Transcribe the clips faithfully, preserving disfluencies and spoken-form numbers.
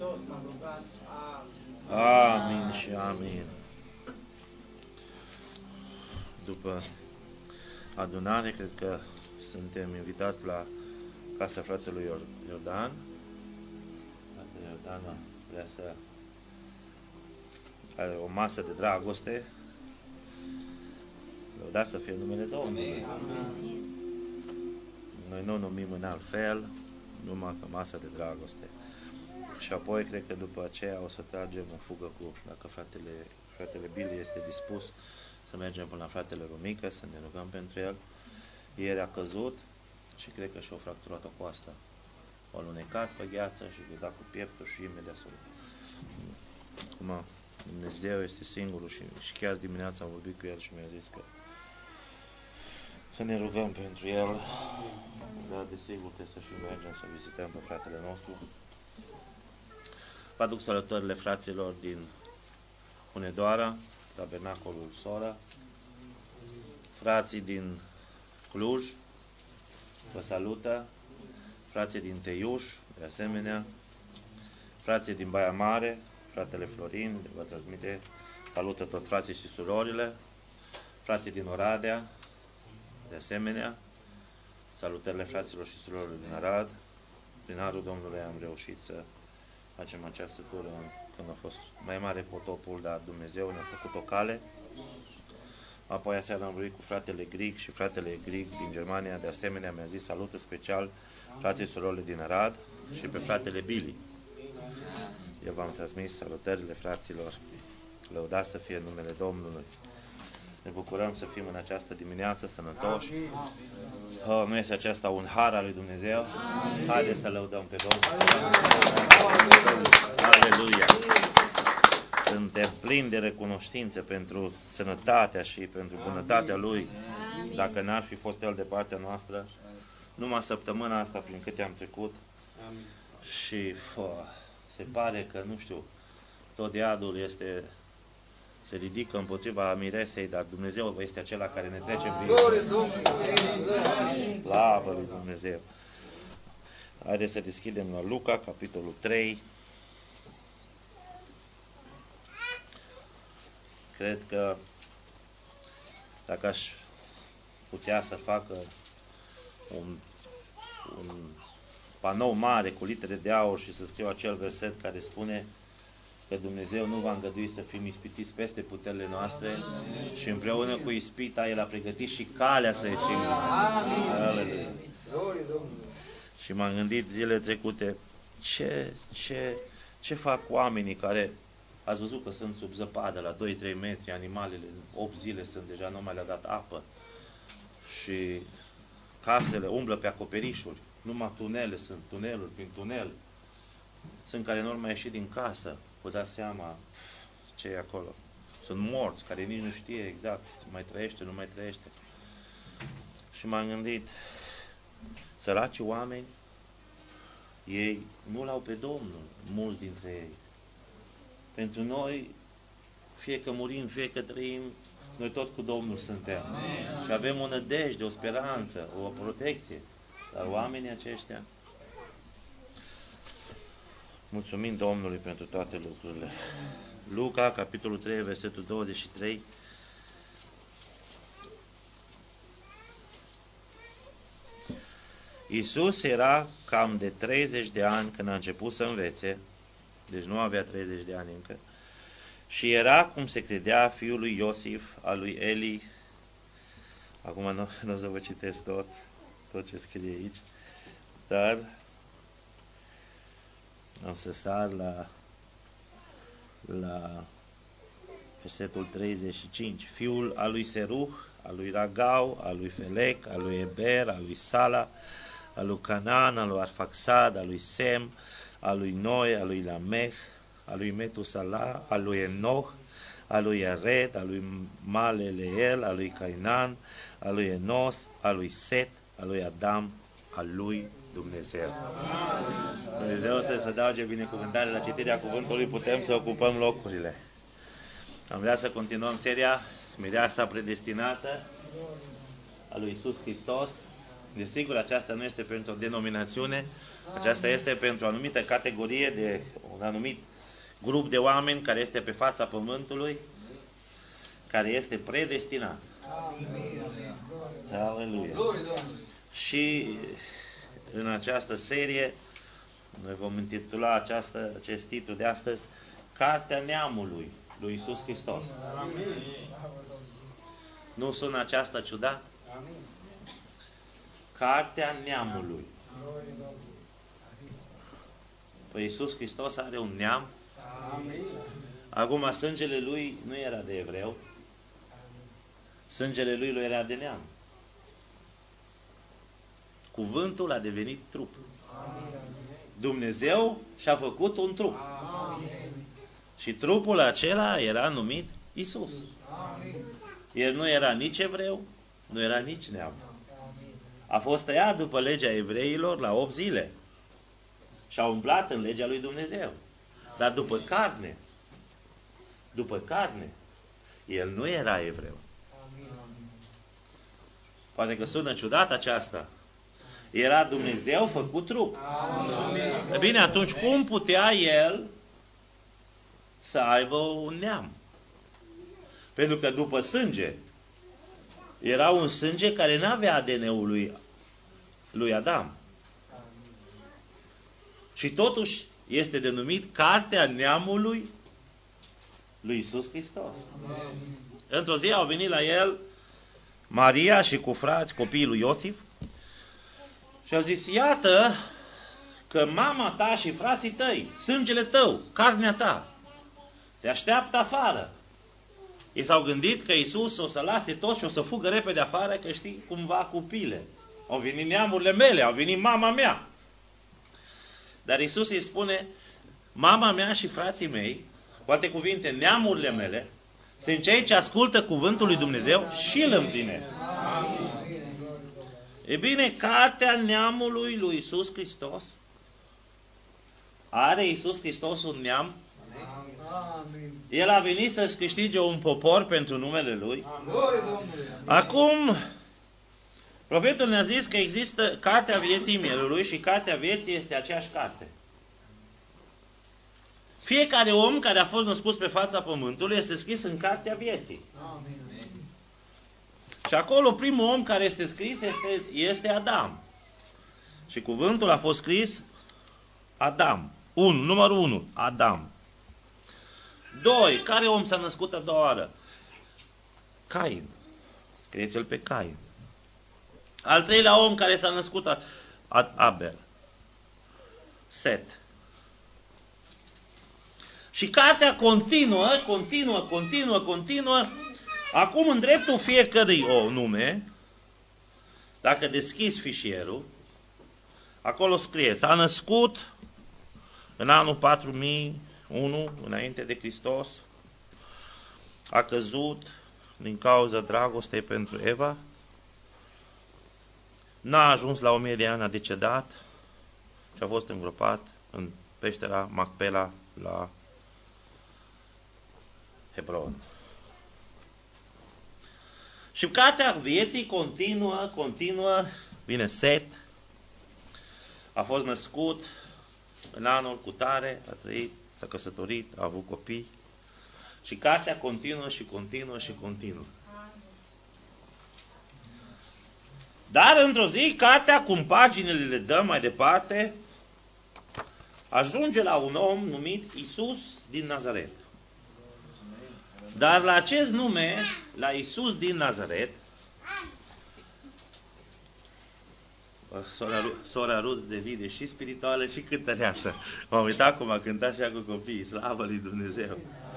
Hristos m-a rugat. Amin. Amin și amin. După adunare, cred că suntem invitați la casa fratelui Iordan. Fratele Iordan vrea să are o masă de dragoste. Lăudați să fie numele Domnului. Noi nu o numim în alt fel, numai că masă de dragoste. Și apoi, cred că după aceea o să tragem o fugă cu, dacă fratele, fratele Billy este dispus, să mergem până la fratele Romică, să ne rugăm pentru el. Ieri a căzut și cred că și-a fracturat o coastă. O alunecat pe gheață și i-a dat cu pieptul și imediat s-a. Acum, Dumnezeu este singurul și, și chiar dimineața am vorbit cu el și mi-a zis că să ne rugăm pentru el. Dar desigur trebuie să și mergem să vizităm pe fratele nostru. Vă aduc salutările fraților din Hunedoara, Tabernacolul Sora, frații din Cluj, vă salută, frații din Teiuș, de asemenea, frații din Baia Mare, fratele Florin, vă transmite, salută toți frații și surorile, frații din Oradea, de asemenea, salutările fraților și surorilor din Arad. Prin harul Domnului am reușit să facem această tură când a fost mai mare potopul, dar Dumnezeu ne-a făcut o cale. Apoi aseară am vorbit cu fratele Grig și fratele Grig din Germania, de asemenea mi-a zis salută special frații și surorile din Arad și pe fratele Billy. Eu v-am transmis salutările fraților, lăudați să fie numele Domnului. Ne bucurăm să fim în această dimineață sănătoși. Oh, nu este aceasta un har al lui Dumnezeu? Haideți să lăudăm pe Domnul. Aleluia! Suntem plini de recunoștință pentru sănătatea și pentru bunătatea Lui. Dacă n-ar fi fost El de partea noastră, numai săptămâna asta prin câte am trecut și oh, se pare că, nu știu, tot iadul este... se ridică împotriva miresei, dar Dumnezeu este acela care ne trece prin. Slavă lui Dumnezeu! Haideți să deschidem la Luca, capitolul trei. Cred că dacă aș putea să facă un, un panou mare cu litere de aur și să scriu acel verset care spune că Dumnezeu nu va îngădui să fim ispitiți peste puterile noastre și împreună cu ispita El a pregătit și calea să ieșim. Aleluia. Și m-am gândit zilele trecute, ce, ce, ce fac oamenii care, ați văzut că sunt sub zăpadă la doi trei metri, animalele, opt zile sunt deja, nu mai le-a dat apă și casele umblă pe acoperișuri, numai tunele sunt, tuneluri prin tunel. Sunt care nu mai ieși din casă, vă dați seama ce e acolo. Sunt morți, care nici nu știe exact, mai trăiește, nu mai trăiește. Și m-am gândit, săraci oameni, ei nu l-au pe Domnul, mulți dintre ei. Pentru noi, fie că murim, fie că trăim, noi tot cu Domnul suntem. Amen. Și avem o nădejde, o speranță, o protecție. Dar oamenii aceștia, mulțumim Domnului pentru toate lucrurile. Luca, capitolul trei, versetul douăzeci și trei. Iisus era cam de treizeci de ani când a început să învețe, deci nu avea treizeci de ani încă, și era, cum se credea, fiul lui Iosif, al lui Eli. Acum nu, nu o să vă citesc tot, tot ce scrie aici, dar am să sar la, la versetul treizeci și cinci. Fiul al lui Seruh, al lui Ragau, al lui Felec, al lui Eber, al lui Sala, al lui Canaan, al lui Arfaxad, al lui Sem, al lui Noi, al lui Lamech, al lui Metusala, al lui Enoch, al lui Ared, al lui Maleleel, al lui Cainan, al lui Enos, al lui Set, al lui Adam, al lui Dumnezeu. Dumnezeu să se adauge binecuvântare la citirea cuvântului, putem să ocupăm locurile. Am vrea să continuăm seria Mireasa predestinată a lui Iisus Hristos. Desigur, aceasta nu este pentru o denominațiune, aceasta este pentru o anumită categorie de un anumit grup de oameni care este pe fața pământului, care este predestinat. Aleluia. Și în această serie noi vom intitula această, acest titlu de astăzi Cartea Neamului lui Iisus Hristos. Nu sună aceasta ciudat? Cartea Neamului. Păi Iisus Hristos are un neam. Acum sângele lui nu era de evreu. Sângele lui, lui era de neam. Cuvântul a devenit trup. Dumnezeu și-a făcut un trup. Și trupul acela era numit Iisus. El nu era nici evreu, nu era nici neam. A fost tăiat după legea evreilor la opt zile. Și-a umblat în legea lui Dumnezeu. Dar după carne, după carne, el nu era evreu. Poate că sună ciudat aceasta. Era Dumnezeu făcut trup. Amin. Bine, atunci cum putea el să aibă un neam? Pentru că după sânge, era un sânge care nu avea A D N-ul lui, lui Adam. Și totuși este denumit Cartea Neamului lui Iisus Hristos. Într-o zi au venit la el Maria și cu frați, copiii lui Iosif, și au zis, iată că mama ta și frații tăi, sângele tău, carnea ta, te așteaptă afară. Ei s-au gândit că Iisus o să lase tot și o să fugă repede afară, că știi cumva cu pile. Au venit neamurile mele, au venit mama mea. Dar Iisus îi spune, mama mea și frații mei, cu alte cuvinte, neamurile mele, sunt cei ce ascultă cuvântul lui Dumnezeu și îl împlinesc. E bine, Cartea Neamului lui Iisus Hristos, are Iisus Hristos un neam? El a venit să-și câștige un popor pentru numele Lui. Acum, profetul ne-a zis că există Cartea Vieții Mielului și Cartea Vieții este aceeași carte. Fiecare om care a fost născut pe fața pământului este scris în Cartea Vieții. Și acolo primul om care este scris este, este Adam. Și cuvântul a fost scris Adam. unu, numărul unu, Adam. Doi, care om s-a născut a doua oară? Cain. Scrieți-l pe Cain. Al treilea om care s-a născut a, a, Abel. Set. Și cartea continuă, continuă, continuă, continuă. Acum, în dreptul fiecărui o nume, dacă deschizi fișierul, acolo scrie, s-a născut în anul patru mii unu, înainte de Hristos, a căzut din cauza dragostei pentru Eva, n-a ajuns la o mie de ani, a decedat și a fost îngropat în peștera Macpela la Hebron. Și cartea vieții continuă, continuă, vine Set, a fost născut în anul cutare, a trăit, s-a căsătorit, a avut copii și cartea continuă și continuă și continuă. Dar într-o zi, cartea, cum paginile le dăm mai departe, ajunge la un om numit Iisus din Nazaret. Dar la acest nume, la Iisus din Nazaret, sora, sora Rud devine și spirituală și cântăreață. M-am uitat cum a cântat și ea cu copiii, slavă lui Dumnezeu.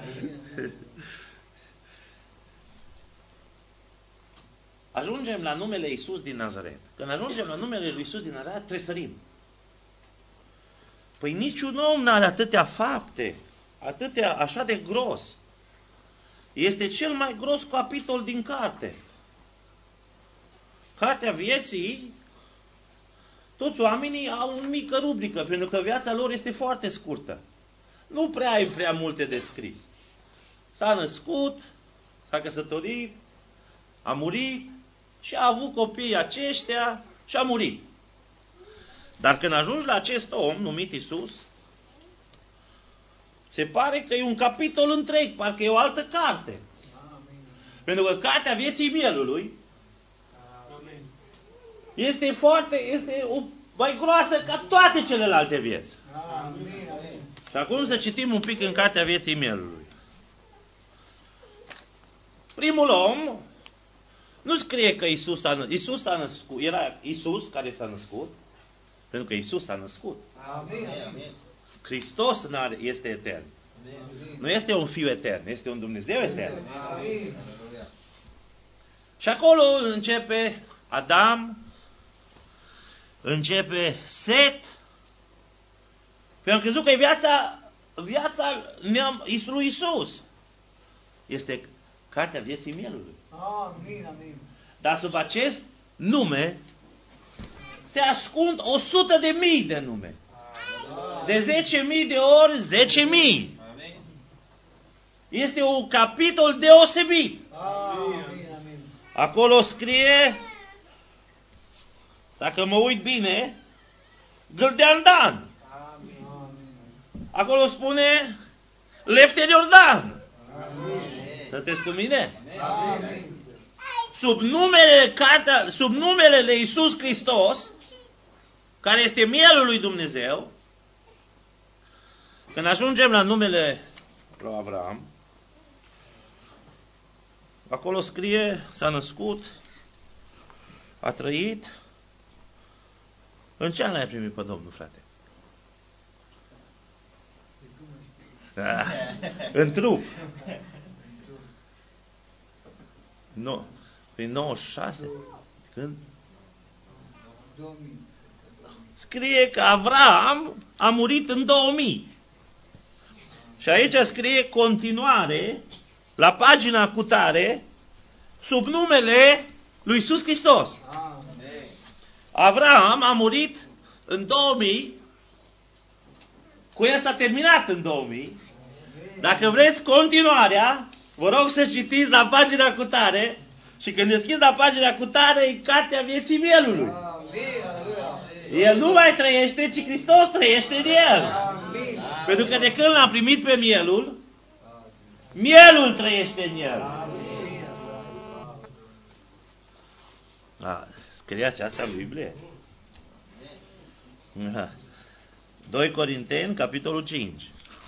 Ajungem la numele Iisus din Nazaret. Când ajungem la numele lui Iisus din Nazaret, tresărim. Păi niciun om n-are atâtea fapte, atâtea, așa de gros. Este cel mai gros capitol din carte. Cartea vieții, toți oamenii au o mică rubrică, pentru că viața lor este foarte scurtă. Nu prea ai prea multe de scris. S-a născut, s-a căsătorit, a murit și a avut copiii aceștia și a murit. Dar când ajungi la acest om numit Iisus, se pare că e un capitol întreg, parcă e o altă carte. Amin. Pentru că cartea vieții mielului Amin. este foarte, este o, mai groasă ca toate celelalte vieți. Amin. Și acum să citim un pic în cartea vieții mielului. Primul om nu scrie că Iisus a, Iisus a născut, era Iisus care s-a născut, pentru că Iisus s-a născut. Amin. Hristos este etern. Amin. Nu este un fiu etern, este un Dumnezeu etern. Amin. Și acolo începe Adam, începe Set, pentru că am crezut că e viața, viața lui Iisus. Este cartea vieții mielului. Amin, amin. Dar sub acest nume se ascund o sută de mii de nume. De zece mii de ori zece mii. Este un capitol deosebit. Amin. Acolo scrie, dacă mă uit bine, Gâldean Dan. Acolo spune Lefter Iordan. Sunteți cu mine? Amin. Sub numele, cartea, sub numele de Iisus Hristos, care este mielul lui Dumnezeu, când ajungem la numele lui Avram, acolo scrie, s-a născut, a trăit. În ce an l-ai primit pe Domnul, frate? Ah, în trup. No, prin nouăzeci și șase. Când? Scrie că Avram a murit în două mii. Și aici scrie continuare, la pagina cutare, sub numele lui Iisus Hristos. Avram a murit în două mii, cu el s-a terminat în două mii. Dacă vreți continuarea, vă rog să citiți la pagina cutare și când deschizi la pagina cutare e cartea vieții mielului. El nu mai trăiește, ci Hristos trăiește în el. Pentru că de când l-am primit pe mielul, mielul trăiește în el. A, scrie aceasta în Biblie? doi Corinteni, capitolul cinci.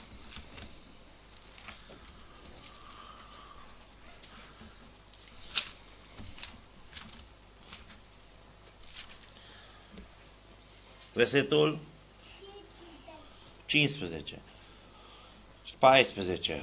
Versetul cincisprezece și paisprezece.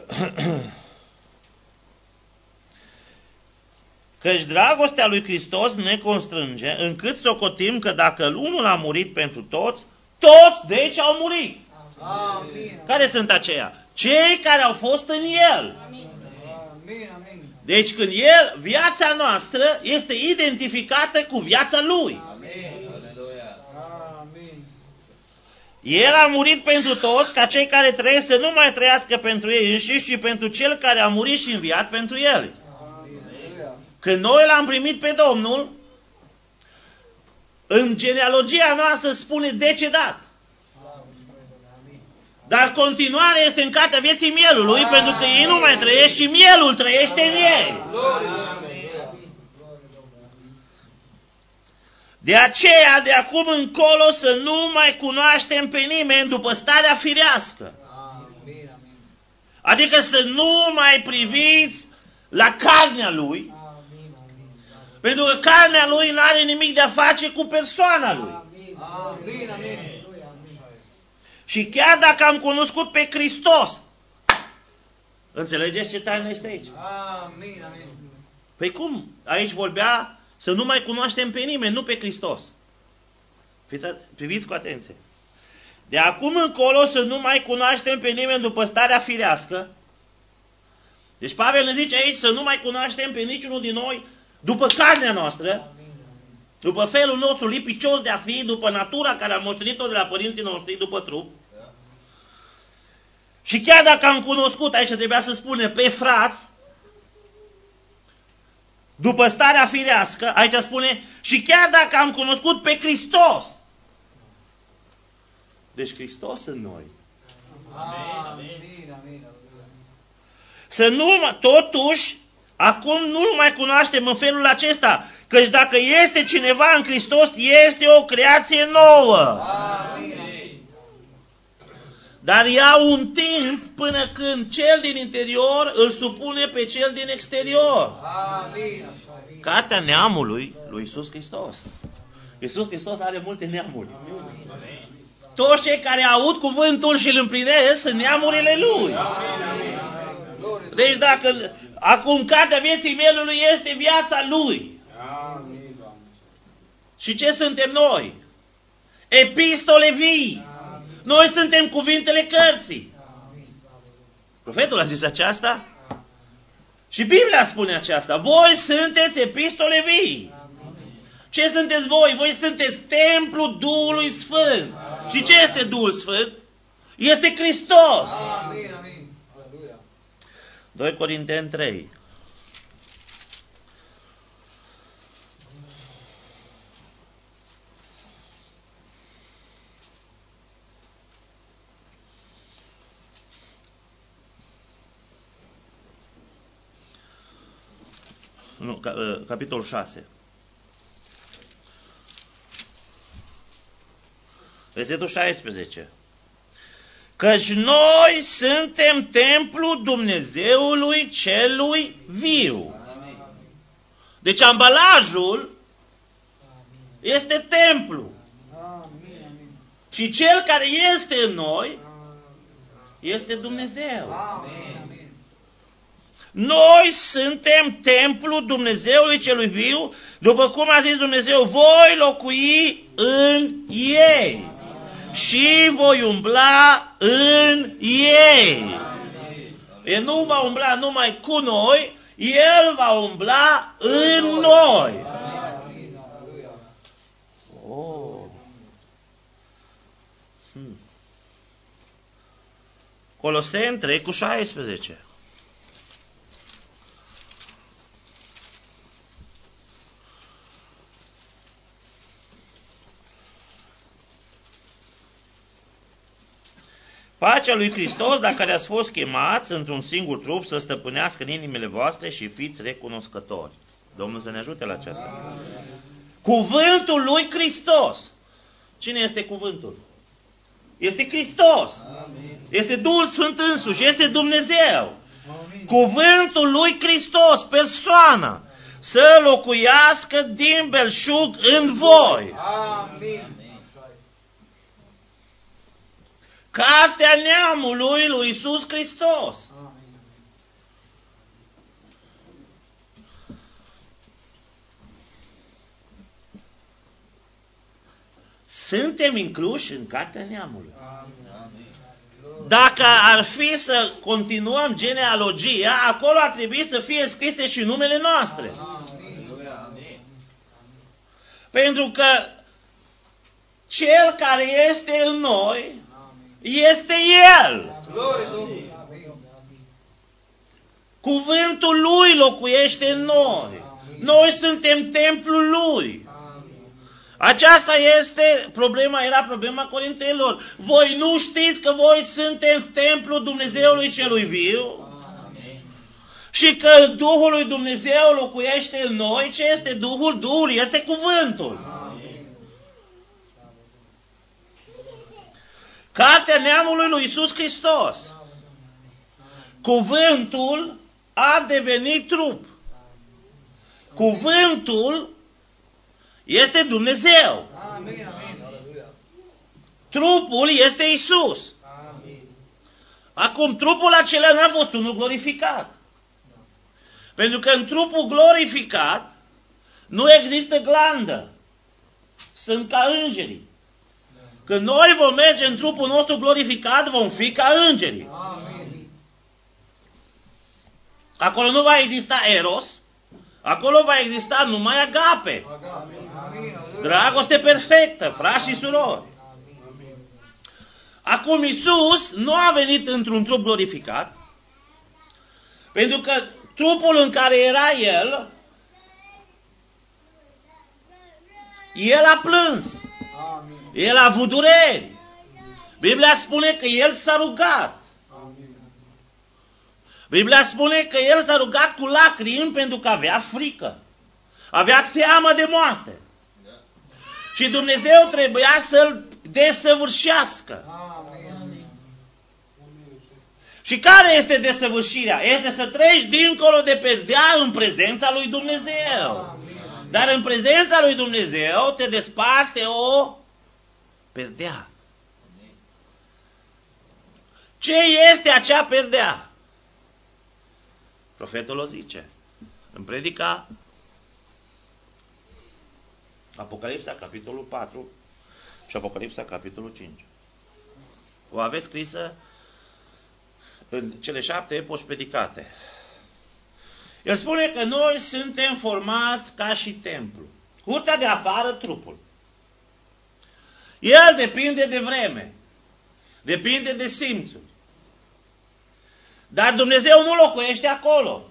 Căci dragostea lui Hristos ne constrânge, încât socotim că dacă unul a murit pentru toți, toți deci au murit. Amin. Care sunt aceia? Cei care au fost în El. Amin. Deci când El, viața noastră este identificată cu viața Lui. Amin. El a murit pentru toți, ca cei care trăiesc să nu mai trăiască pentru ei înșiși, ci pentru Cel care a murit și înviat pentru El. Când noi l-am primit pe Domnul, în genealogia noastră spune decedat. Dar continuarea este în cartea vieții mielului, Amin. Pentru că ei nu mai trăiesc și mielul trăiește în ei. De aceea, de acum încolo, să nu mai cunoaștem pe nimeni după starea firească. Adică să nu mai priviți la carnea lui, pentru că carnea lui nu are nimic de a face cu persoana lui. Amin, amin. Și chiar dacă am cunoscut pe Hristos, înțelegeți ce taină este aici? Amin, amin. Păi cum? Aici vorbea să nu mai cunoaștem pe nimeni, nu pe Hristos. Priviți cu atenție. De acum încolo să nu mai cunoaștem pe nimeni după starea firească. Deci Pavel ne zice aici să nu mai cunoaștem pe niciunul din noi după carnea noastră, după felul nostru lipicios de a fi, după natura care am moștenit-o de la părinții noștri, după trup. Și chiar dacă am cunoscut, aici trebuia să spune, pe frați, după starea firească, aici spune, și chiar dacă am cunoscut pe Hristos. Deci Hristos în noi. Amin, amin. Să nu, totuși, acum nu-L mai cunoaștem în felul acesta, căci dacă este cineva în Hristos, este o creație nouă. Amin. Dar ia un timp până când cel din interior îl supune pe cel din exterior. Amin. Cartea neamului lui Iisus Hristos. Iisus Hristos are multe neamuri. Toți cei care aud cuvântul și îl împlinesc sunt neamurile Lui. Deci dacă acum cartea vieții mielului este viața Lui. Și ce suntem noi? Epistole vii. Noi suntem cuvintele cărții. Profetul a zis aceasta? Și Biblia spune aceasta. Voi sunteți epistole vii. Ce sunteți voi? Voi sunteți templul Duhului Sfânt. Și ce este Duhul Sfânt? Este Hristos. Amin, amin. Aleluia. doi Corinteni trei. Nu, capitolul șase. Versetul șaisprezece. Căci noi suntem templul Dumnezeului celui viu. Deci ambalajul este templu. Și cel care este în noi este Dumnezeu. Noi suntem templul Dumnezeului celui viu, după cum a zis Dumnezeu, voi locui în ei și voi umbla în ei. El nu va umbla numai cu noi, El va umbla în noi. Oh. Hmm. Coloseni trei cu șaisprezece. Pacea lui Hristos, la care ați fost chemați într-un singur trup, să stăpânească în inimile voastre și fiți recunoscători. Domnul să ne ajute la aceasta. Cuvântul lui Hristos. Cine este cuvântul? Este Hristos. Este Duhul Sfânt însuși. Este Dumnezeu. Cuvântul lui Hristos, persoana, să locuiască din belșug în voi. Amin. Cartea neamului lui Iisus Hristos. Suntem incluși în cartea neamului. Dacă ar fi să continuăm genealogia, acolo ar trebui să fie scrise și numele noastre. Pentru că cel care este în noi este El. Cuvântul Lui locuiește în noi. Noi suntem templul Lui. Aceasta este problema, era problema corintenilor. Voi nu știți că voi sunteți templul Dumnezeului celui viu? Și că Duhul lui Dumnezeu locuiește în noi? Ce este Duhul? Duhul este cuvântul. Cartea neamului lui Iisus Hristos. Cuvântul a devenit trup. Cuvântul este Dumnezeu. Trupul este Iisus. Acum, trupul acela n-a fost unul glorificat. Pentru că în trupul glorificat nu există glandă. Sunt ca îngerii. Când noi vom merge în trupul nostru glorificat, vom fi ca îngerii. Amin. Acolo nu va exista eros, acolo va exista numai agape. Amin. Dragoste perfectă, frați și surori. Amin. Acum Iisus nu a venit într-un trup glorificat, pentru că trupul în care era El El a plâns. Amin. El a avut dureri. Biblia spune că el s-a rugat. Amin. Biblia spune că el s-a rugat cu lacrimi pentru că avea frică. Avea teamă de moarte. Și Dumnezeu trebuia să-l desăvârșească. Amin. Și care este desăvârșirea? Este să treci dincolo de perdea în prezența lui Dumnezeu. Dar în prezența lui Dumnezeu te desparte o perdea. Ce este acea perdea? Profetul o zice în predica Apocalipsa, capitolul patru și Apocalipsa, capitolul cinci. O aveți scrisă în cele șapte epoși predicate. El spune că noi suntem formați ca și templu. Curtea de afară, trupul. El depinde de vreme. Depinde de simțuri. Dar Dumnezeu nu locuiește acolo.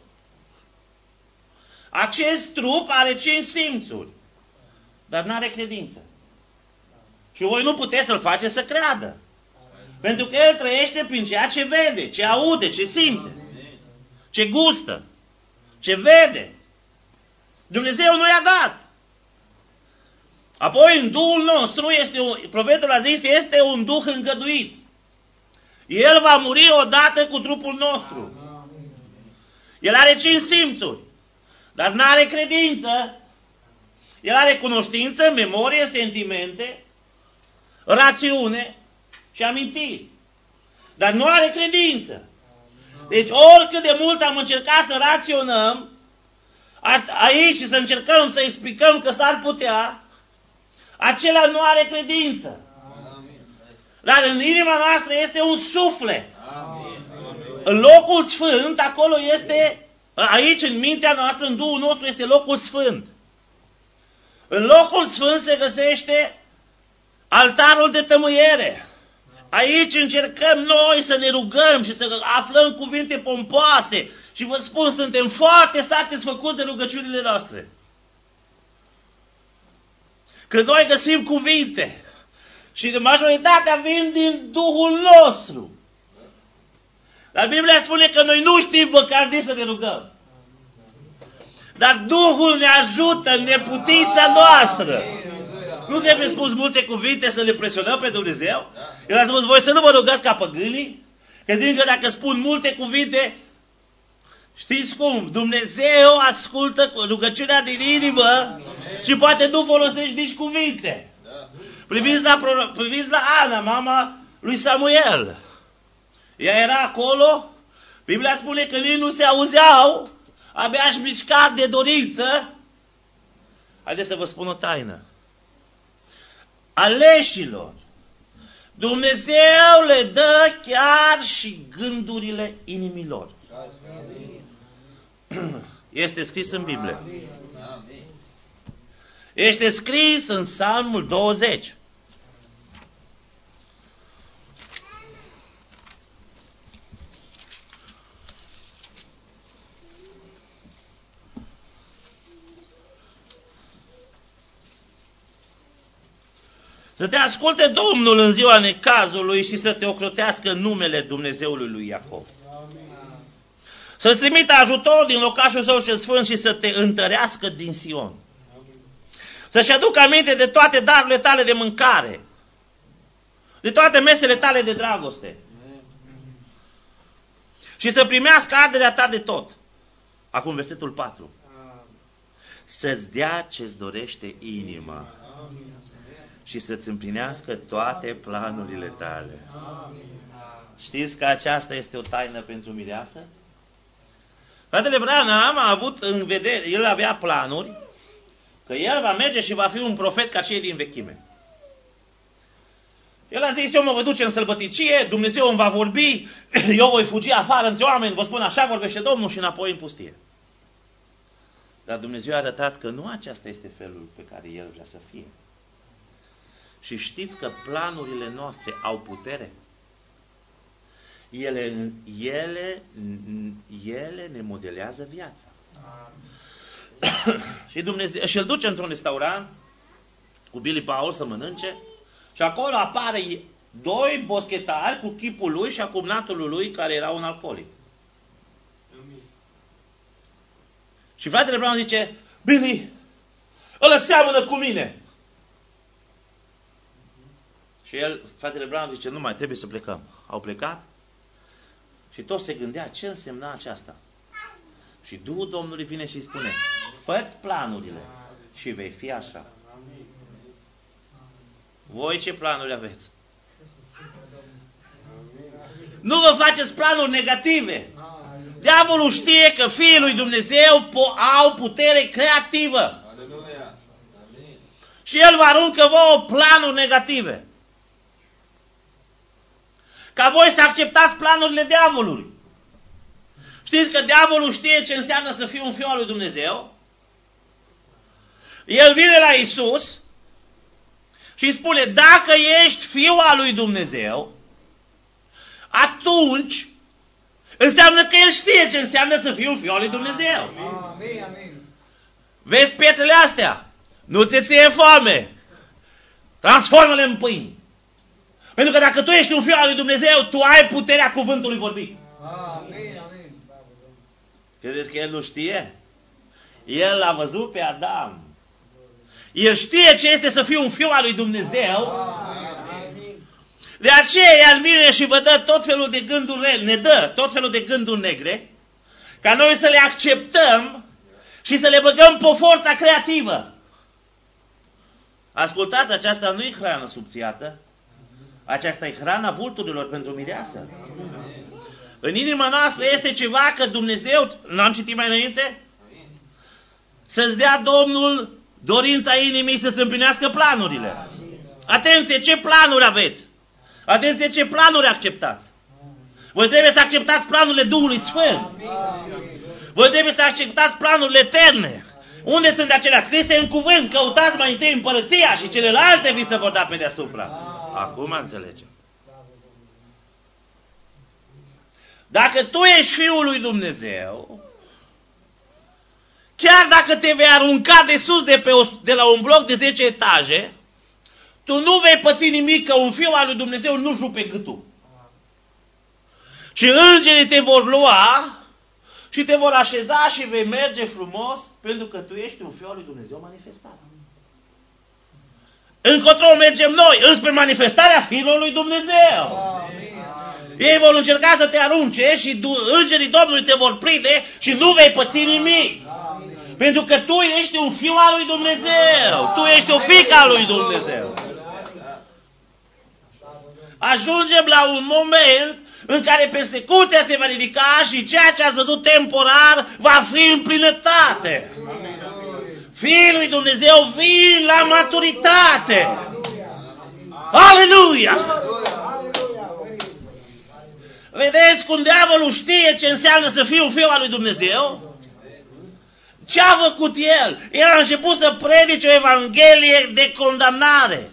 Acest trup are cinci simțuri. Dar nu are credință. Și voi nu puteți să-l faceți să creadă. Pentru că el trăiește prin ceea ce vede, ce aude, ce simte, ce gustă, ce vede. Dumnezeu nu i-a dat. Apoi în Duhul nostru, este un, profetul a zis, este un Duh îngăduit. El va muri odată cu trupul nostru. El are cinci simțuri, dar nu are credință. El are cunoștință, memorie, sentimente, rațiune și amintiri. Dar nu are credință. Deci oricât de mult am încercat să raționăm aici și să încercăm să explicăm că s-ar putea, acela nu are credință. Dar în inima noastră este un suflet. În locul sfânt, acolo este, aici în mintea noastră, în Duhul nostru este locul sfânt. În locul sfânt se găsește altarul de tămâiere. Aici încercăm noi să ne rugăm și să aflăm cuvinte pompoase. Și vă spun, suntem foarte satisfăcuți de rugăciunile noastre. Când noi găsim cuvinte și de majoritatea vin din Duhul nostru. Dar Biblia spune că noi nu știm măcar de să ne rugăm. Dar Duhul ne ajută în neputința noastră. Nu trebuie spus multe cuvinte să le presionăm pe Dumnezeu? El a spus, voi să nu vă rugați ca păgânii? Că zic că dacă spun multe cuvinte, știți cum? Dumnezeu ascultă rugăciunea din inimă și poate nu folosești nici cuvinte. Priviți la, priviți la Ana, mama lui Samuel. Ea era acolo, Biblia spune că nici nu se auzeau, abia aș mișca de dorință. Haideți să vă spun o taină. Aleșilor, Dumnezeu le dă chiar și gândurile inimilor. Este scris în Biblie. Este scris în Psalmul douăzeci. Să te asculte Domnul în ziua necazului și să te ocrotească numele Dumnezeului lui Iacov. Să-ți trimită ajutor din locașul său cel sfânt și să te întărească din Sion. Să-și aducă aminte de toate darurile tale de mâncare, de toate mesele tale de dragoste. Și să primească arderea ta de tot. Acum versetul patru. Să-ți dea ce-ți dorește inima și să-ți împlinească toate planurile tale. Știți că aceasta este o taină pentru mireasă? Fratele Branham a avut în vedere, el avea planuri, că el va merge și va fi un profet ca cei din vechime. El a zis, eu mă voi duce în sălbăticie, Dumnezeu îmi va vorbi, eu voi fugi afară între oameni, vă spun așa vorbește Domnul și înapoi în pustie. Dar Dumnezeu a arătat că nu aceasta este felul pe care El vrea să fie. Și știți că planurile noastre au putere? Ele, ele, ele ne modelează viața. Și Dumnezeu și îl duce într-un restaurant cu Billy Paul să mănânce și acolo apare doi boschetari cu chipul lui și a cumnatului lui care era un alcoolic. Și fratele Brown zice, Billy, ăla seamănă cu mine. Și el, fratele Brown zice, nu mai trebuie să plecăm. Au plecat și tot se gândea ce însemna aceasta. Și Duhul Domnului vine și îi spune, fă-ți planurile și vei fi așa. Voi ce planuri aveți? Nu vă faceți planuri negative. Diavolul știe că fiii lui Dumnezeu au putere creativă. Și el vă aruncă vouă planuri negative. Ca voi să acceptați planurile diavolului. Știți că diavolul știe ce înseamnă să fii un fiu al lui Dumnezeu? El vine la Iisus și îi spune, dacă ești fiul al lui Dumnezeu, atunci înseamnă că el știe ce înseamnă să fii un fiu al lui Dumnezeu. Amin, amin. Vezi pietrele astea? Nu ți ție foame. Transformă-le în pâini. Pentru că dacă tu ești un fiu al lui Dumnezeu, tu ai puterea cuvântului vorbit. Amin, amin. Credeți că el nu știe? El l-a văzut pe Adam. El știe ce este să fii un fiu al lui Dumnezeu. Amin. De aceea el vine și vă dă tot felul de gânduri rele, ne dă tot felul de gânduri negre, ca noi să le acceptăm și să le băgăm pe forța creativă. Ascultați, aceasta nu e hrană subțiată, aceasta e hrana vulturilor pentru mireasă. În inima noastră este ceva că Dumnezeu, n-am citit mai înainte? Să-ți dea Domnul dorința inimii să-ți împlinească planurile. Atenție, ce planuri aveți? Atenție, ce planuri acceptați? Voi trebuie să acceptați planurile Duhului Sfânt. Voi trebuie să acceptați planurile eterne. Unde sunt acelea scrise în cuvânt? Căutați mai întâi împărăția și celelalte vi se vor da pe deasupra. Acum înțelegem. Dacă tu ești Fiul lui Dumnezeu, chiar dacă te vei arunca de sus de, pe o, de la un bloc de zece etaje, tu nu vei păți nimic, că un fiu al lui Dumnezeu nu jupe gâtul. Și îngerii te vor lua și te vor așeza și vei merge frumos, pentru că tu ești un fiu al lui Dumnezeu manifestat. Încotro mergem noi, înspre manifestarea Fiului lui Dumnezeu. Ei vor încerca să te arunce și îngerii Domnului te vor prinde și nu vei păți nimic. Pentru că tu ești un fiu al lui Dumnezeu. Tu ești o fiică a lui Dumnezeu. Ajungem la un moment în care persecuția se va ridica și ceea ce ați văzut temporar va fi în plinătate. Fiii lui Dumnezeu vin la maturitate. Aleluia! Vedeți cum diavolul știe ce înseamnă să fii un fiu al lui Dumnezeu? Ce a făcut el? El a început să predice o evanghelie de condamnare.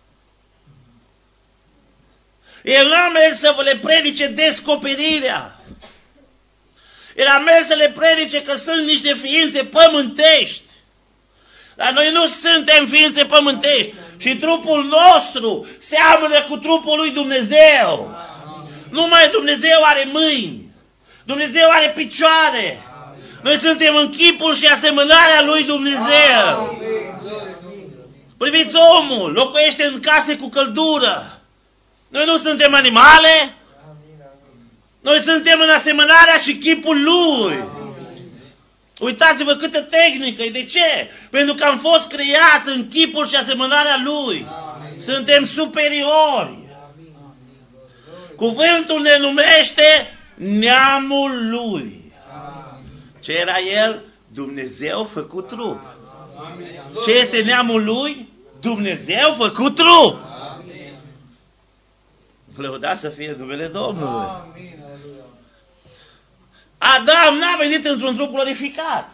El n-a mers să vă le predice descoperirea. El a mers să le predice că sunt niște ființe pământești. Dar noi nu suntem ființe pământești. Și trupul nostru seamănă cu trupul lui Dumnezeu. Numai Dumnezeu are mâini. Dumnezeu are picioare. Noi suntem în chipul și asemănarea lui Dumnezeu. Priviți, omul locuiește în case cu căldură. Noi nu suntem animale. Noi suntem în asemănarea și chipul lui. Uitați-vă câtă tehnică e. De ce? Pentru că am fost creați în chipul și asemănarea lui. Suntem superiori. Cuvântul ne numește neamul lui. Ce era el? Dumnezeu făcut trup. Ce este neamul lui? Dumnezeu făcut trup. Lăudați să fie numele Domnului. Adam n-a venit într-un trup glorificat.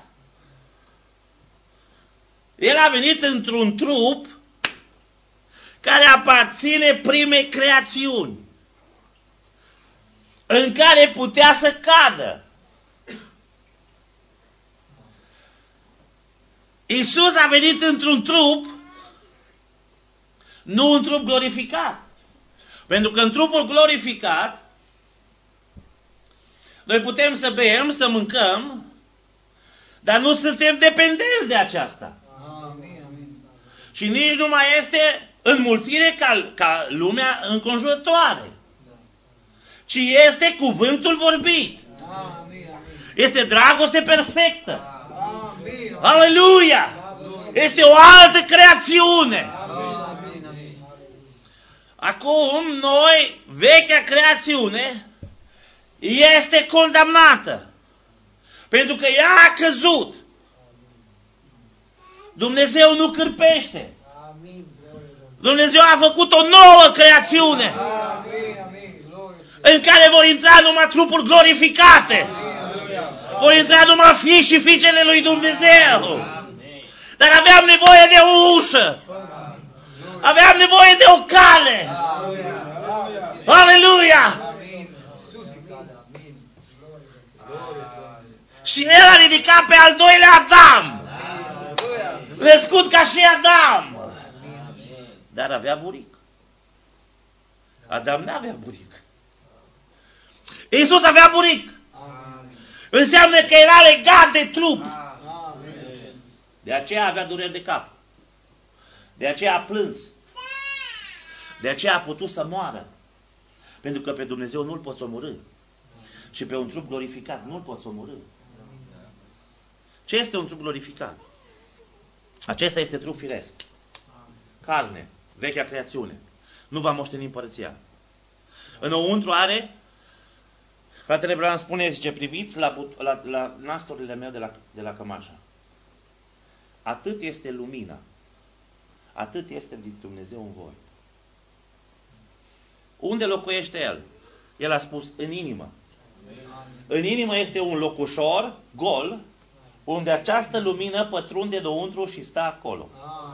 El a venit într-un trup care aparține primei creațiuni, în care putea să cadă. Iisus a venit într-un trup Nu în trup glorificat. Pentru că în trupul glorificat noi putem să bem, să mâncăm, dar nu suntem dependenți de aceasta. Amin, amin. Și nici nu mai este înmulțire ca, ca lumea înconjurătoare. Ci este cuvântul vorbit. Amin, amin. Este dragoste perfectă. Amin, amin. Aleluia! Este o altă creațiune. Amin, amin. Acum, noi, vechea creațiune, este condamnată. Pentru că ea a căzut. Dumnezeu nu cârpește. Dumnezeu a făcut o nouă creațiune. Amin, amin. În care vor intra numai trupuri glorificate. Vor intra numai fii și fiicele lui Dumnezeu. Dar aveam nevoie de o ușă. Aveam nevoie de o cale. Aleluia! Și el a ridicat pe al doilea Adam. Născut ca și Adam. Dar avea buric. Adam n-avea buric. Iisus avea buric. Înseamnă că era legat de trup. De aceea avea dureri de cap. De aceea a plâns. De aceea a putut să moară. Pentru că pe Dumnezeu nu-L poți omorî. Și pe un trup glorificat nu-L poți omorî. Ce este un trup glorificat? Acesta este trup firesc. Carne, vechea creațiune. Nu va moșteni împărăția. Înăuntru are, fratele Branham spune, zice, priviți la, la, la nasturile mele de la, de la cămașă. Atât este lumina. Atât este din Dumnezeu în voi. Unde locuiește El? El a spus, în inimă. În inimă este un locușor gol, unde această lumină pătrunde înăuntru și stă acolo.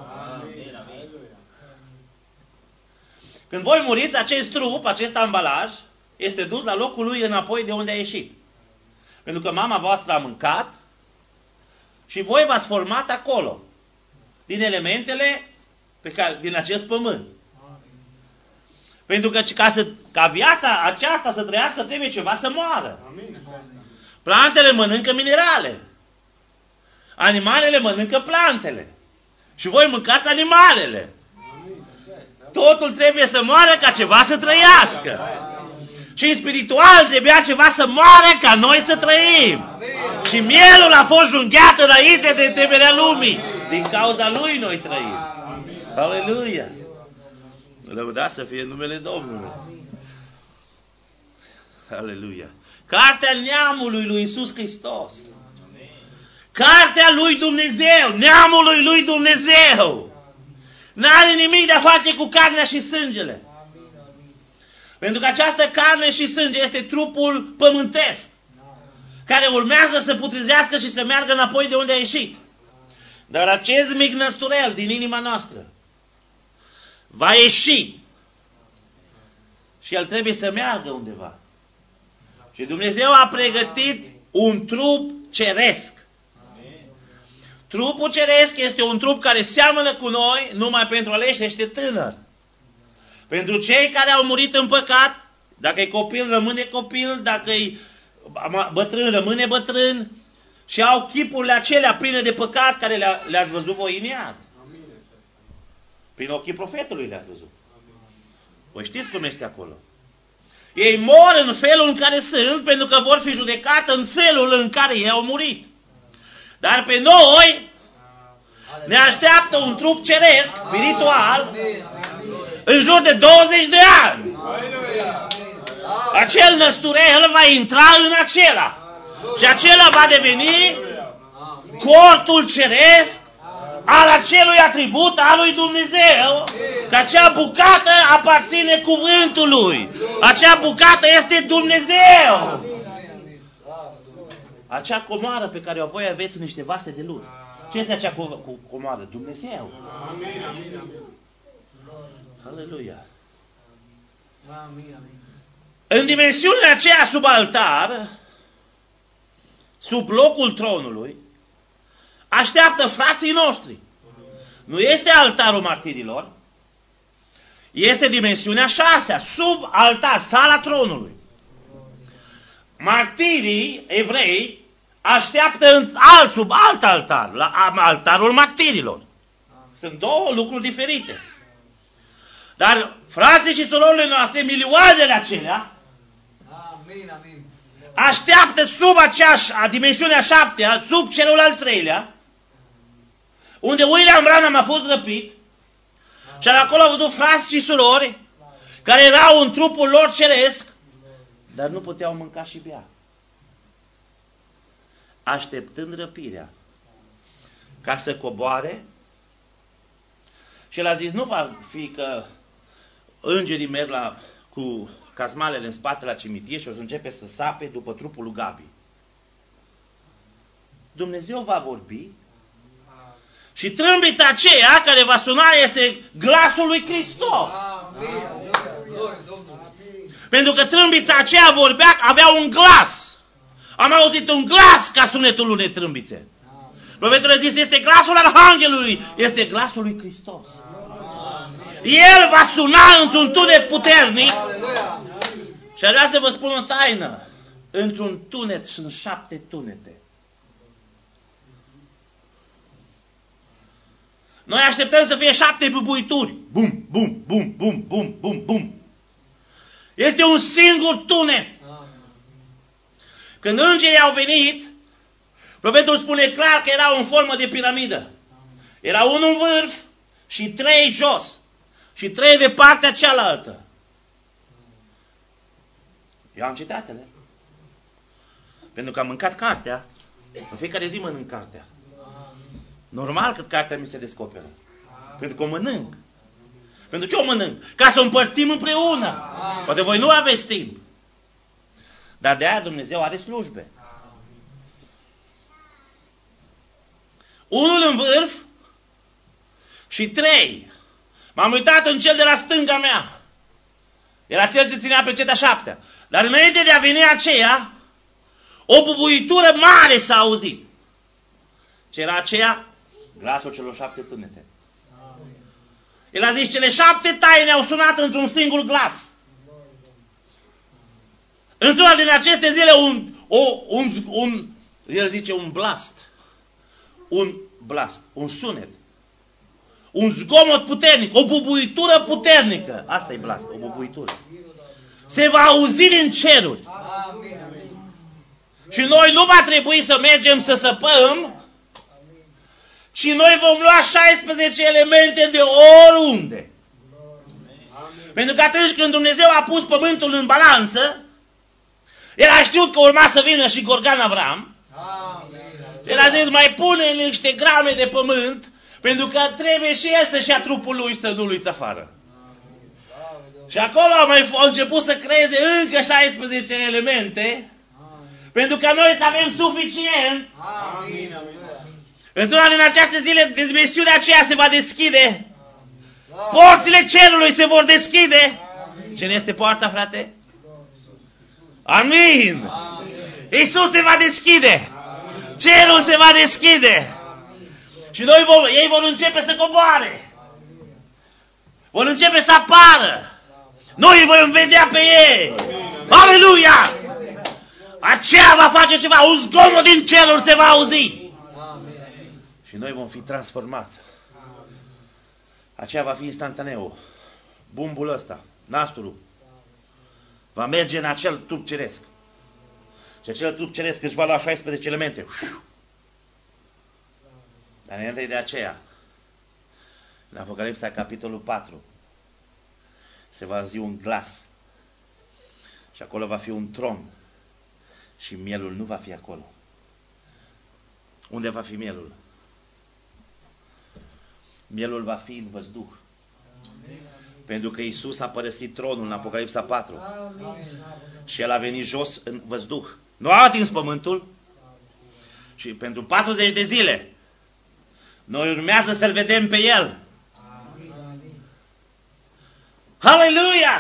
Când voi muriți, acest trup, acest ambalaj, este dus la locul lui înapoi de unde a ieșit. Pentru că mama voastră a mâncat și voi v-ați format acolo, din elementele pe care, din acest pământ. Pentru că ca, să, ca viața aceasta să trăiască, trebuie ceva să moară. Plantele mănâncă minerale. Animalele mănâncă plantele. Și voi mâncați animalele. Totul trebuie să moară ca ceva să trăiască. Și în spiritual trebuia ceva să moară ca noi să trăim. Și mielul a fost junghiat înainte de temerea lumii. Din cauza lui noi trăim. Aleluia! Lăudați să fie numele Domnului. Aleluia! Cartea neamului lui Iisus Hristos. Cartea lui Dumnezeu, neamului lui Dumnezeu. N-are nimic de a face cu carnea și sângele. Pentru că această carne și sânge este trupul pământesc, care urmează să putrezească și să meargă înapoi de unde a ieșit. Dar acest mic năsturel din inima noastră va ieși și el trebuie să meargă undeva. Și Dumnezeu a pregătit un trup ceresc. Trupul ceresc este un trup care seamănă cu noi numai pentru aleși ăștia tânări. Pentru cei care au murit în păcat, dacă e copil, rămâne copil, dacă e bătrân, rămâne bătrân, și au chipurile acelea pline de păcat care le-a, le-ați văzut voi în iad. Prin ochii profetului le-ați văzut. Voi știți cum este acolo. Ei mor în felul în care sunt, pentru că vor fi judecat în felul în care ei au murit. Dar pe noi ne așteaptă un trup ceresc, spiritual, în jur de douăzeci de ani. Acel năsturel va intra în acela. Și acela va deveni cortul ceresc al acelui atribut al lui Dumnezeu, că acea bucată aparține cuvântului. Acea bucată este Dumnezeu. Acea comoară pe care o voi aveți în niște vase de lut. Ce este acea comoară? Dumnezeu. Aleluia. În dimensiunea aceea sub altar, sub locul tronului, așteaptă frații noștri. Nu este altarul martirilor, este dimensiunea șasea, sub altar, sala tronului. Martirii evrei așteaptă în alt, sub alt altar, la altarul martirilor. Sunt două lucruri diferite. Dar frații și surorile noastre, milioanele acelea, Amin, amin. așteaptă sub aceeași dimensiunea șaptea, sub cerul al treilea, unde William Branham a fost răpit, și acolo au văzut frați și surori care erau în trupul lor ceresc, dar nu puteau mânca și bea, așteptând răpirea, ca să coboare. Și el a zis, nu va fi că îngerii merg la, cu cazmalele în spate la cimitir și o să începe să sape după trupul lui Gabi. Dumnezeu va vorbi și trâmbița aceea care va suna este glasul lui Hristos. Amin. Glorie Domnului. Pentru că trâmbița aceea vorbea, avea un glas. Am auzit un glas ca sunetul unei trâmbițe. Profetul a zis, este glasul Arhanghelului, este glasul lui Hristos. El va suna într-un tunet puternic. Aleluia. Și aș vrea să vă spun o taină. Într-un tunet sunt șapte tunete. Noi așteptăm să fie șapte bubuituri. Bum, bum, bum, bum, bum, bum, bum. Este un singur tunet. Când îngerii au venit, profetul spune clar că erau în formă de piramidă. Era unul în vârf și trei jos. Și trei de partea cealaltă. Eu am citatele. Pentru că am mâncat cartea. În fiecare zi mănânc cartea. Normal că cartea mi se descoperă. Pentru că o mănânc. Pentru ce o mănânc? Ca să o împărțim împreună. Poate voi nu aveți timp. Dar de aia Dumnezeu are slujbe. Unul în vârf și trei. M-am uitat în cel de la stânga mea. Era cel ce ținea pe cetea șaptea. Dar înainte de a veni aceea, o bubuitură mare s-a auzit. Ce era aceea? Glasul celor șapte tunete. El a zis, cele șapte taine au sunat într-un singur glas. Într-una din aceste zile, un, o, un, un, el zice, un blast. Un blast, un sunet. Un zgomot puternic, o bubuitură puternică. Asta e blast, o bubuitură. Se va auzi din ceruri. Amin, amin. Și noi nu va trebui să mergem să săpăm, ci noi vom lua șaisprezece elemente de oriunde. Amin. Pentru că atunci când Dumnezeu a pus pământul în balanță, El a știut că urma să vină și Gorgan Avram. Amin. El a zis, mai pune niște grame de pământ, pentru că trebuie și el să-și ia trupul lui să nu luiți afară. Și acolo a mai a început să creeze încă șaisprezece elemente, pentru că noi să avem suficient. Amin. Amin. Într-una din aceste zile, dimensiunea aceea se va deschide. Porțile cerului se vor deschide. Cine este poarta, frate? Amin. Iisus se va deschide. Cerul se va deschide. Și noi vom, ei vor începe să coboare. Vor începe să apară. Noi îi vom vedea pe ei. Aleluia! Aceea va face ceva. Un zgomot din ceruri se va auzi. Și noi vom fi transformați. Aceea va fi instantaneu. Bumbul ăsta, nasturul, va merge în acel trup ceresc. Și acel trup ceresc își va lua șaisprezece elemente. Dar înainte de aceea, în Apocalipsa, capitolul patru, se va auzi un glas. Și acolo va fi un tron. Și mielul nu va fi acolo. Unde va fi mielul? Mielul va fi în văzduh. Pentru că Iisus a părăsit tronul în Apocalipsa patru. Și El a venit jos în văzduh. Nu a atins pământul. Și pentru patruzeci de zile noi urmează să-L vedem pe El. Aleluia!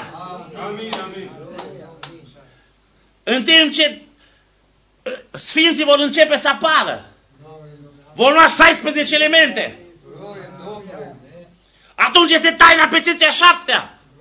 În timp ce sfinții vor începe să apară, vor lua șaisprezece elemente. Atunci este taina pe cetea șaptea.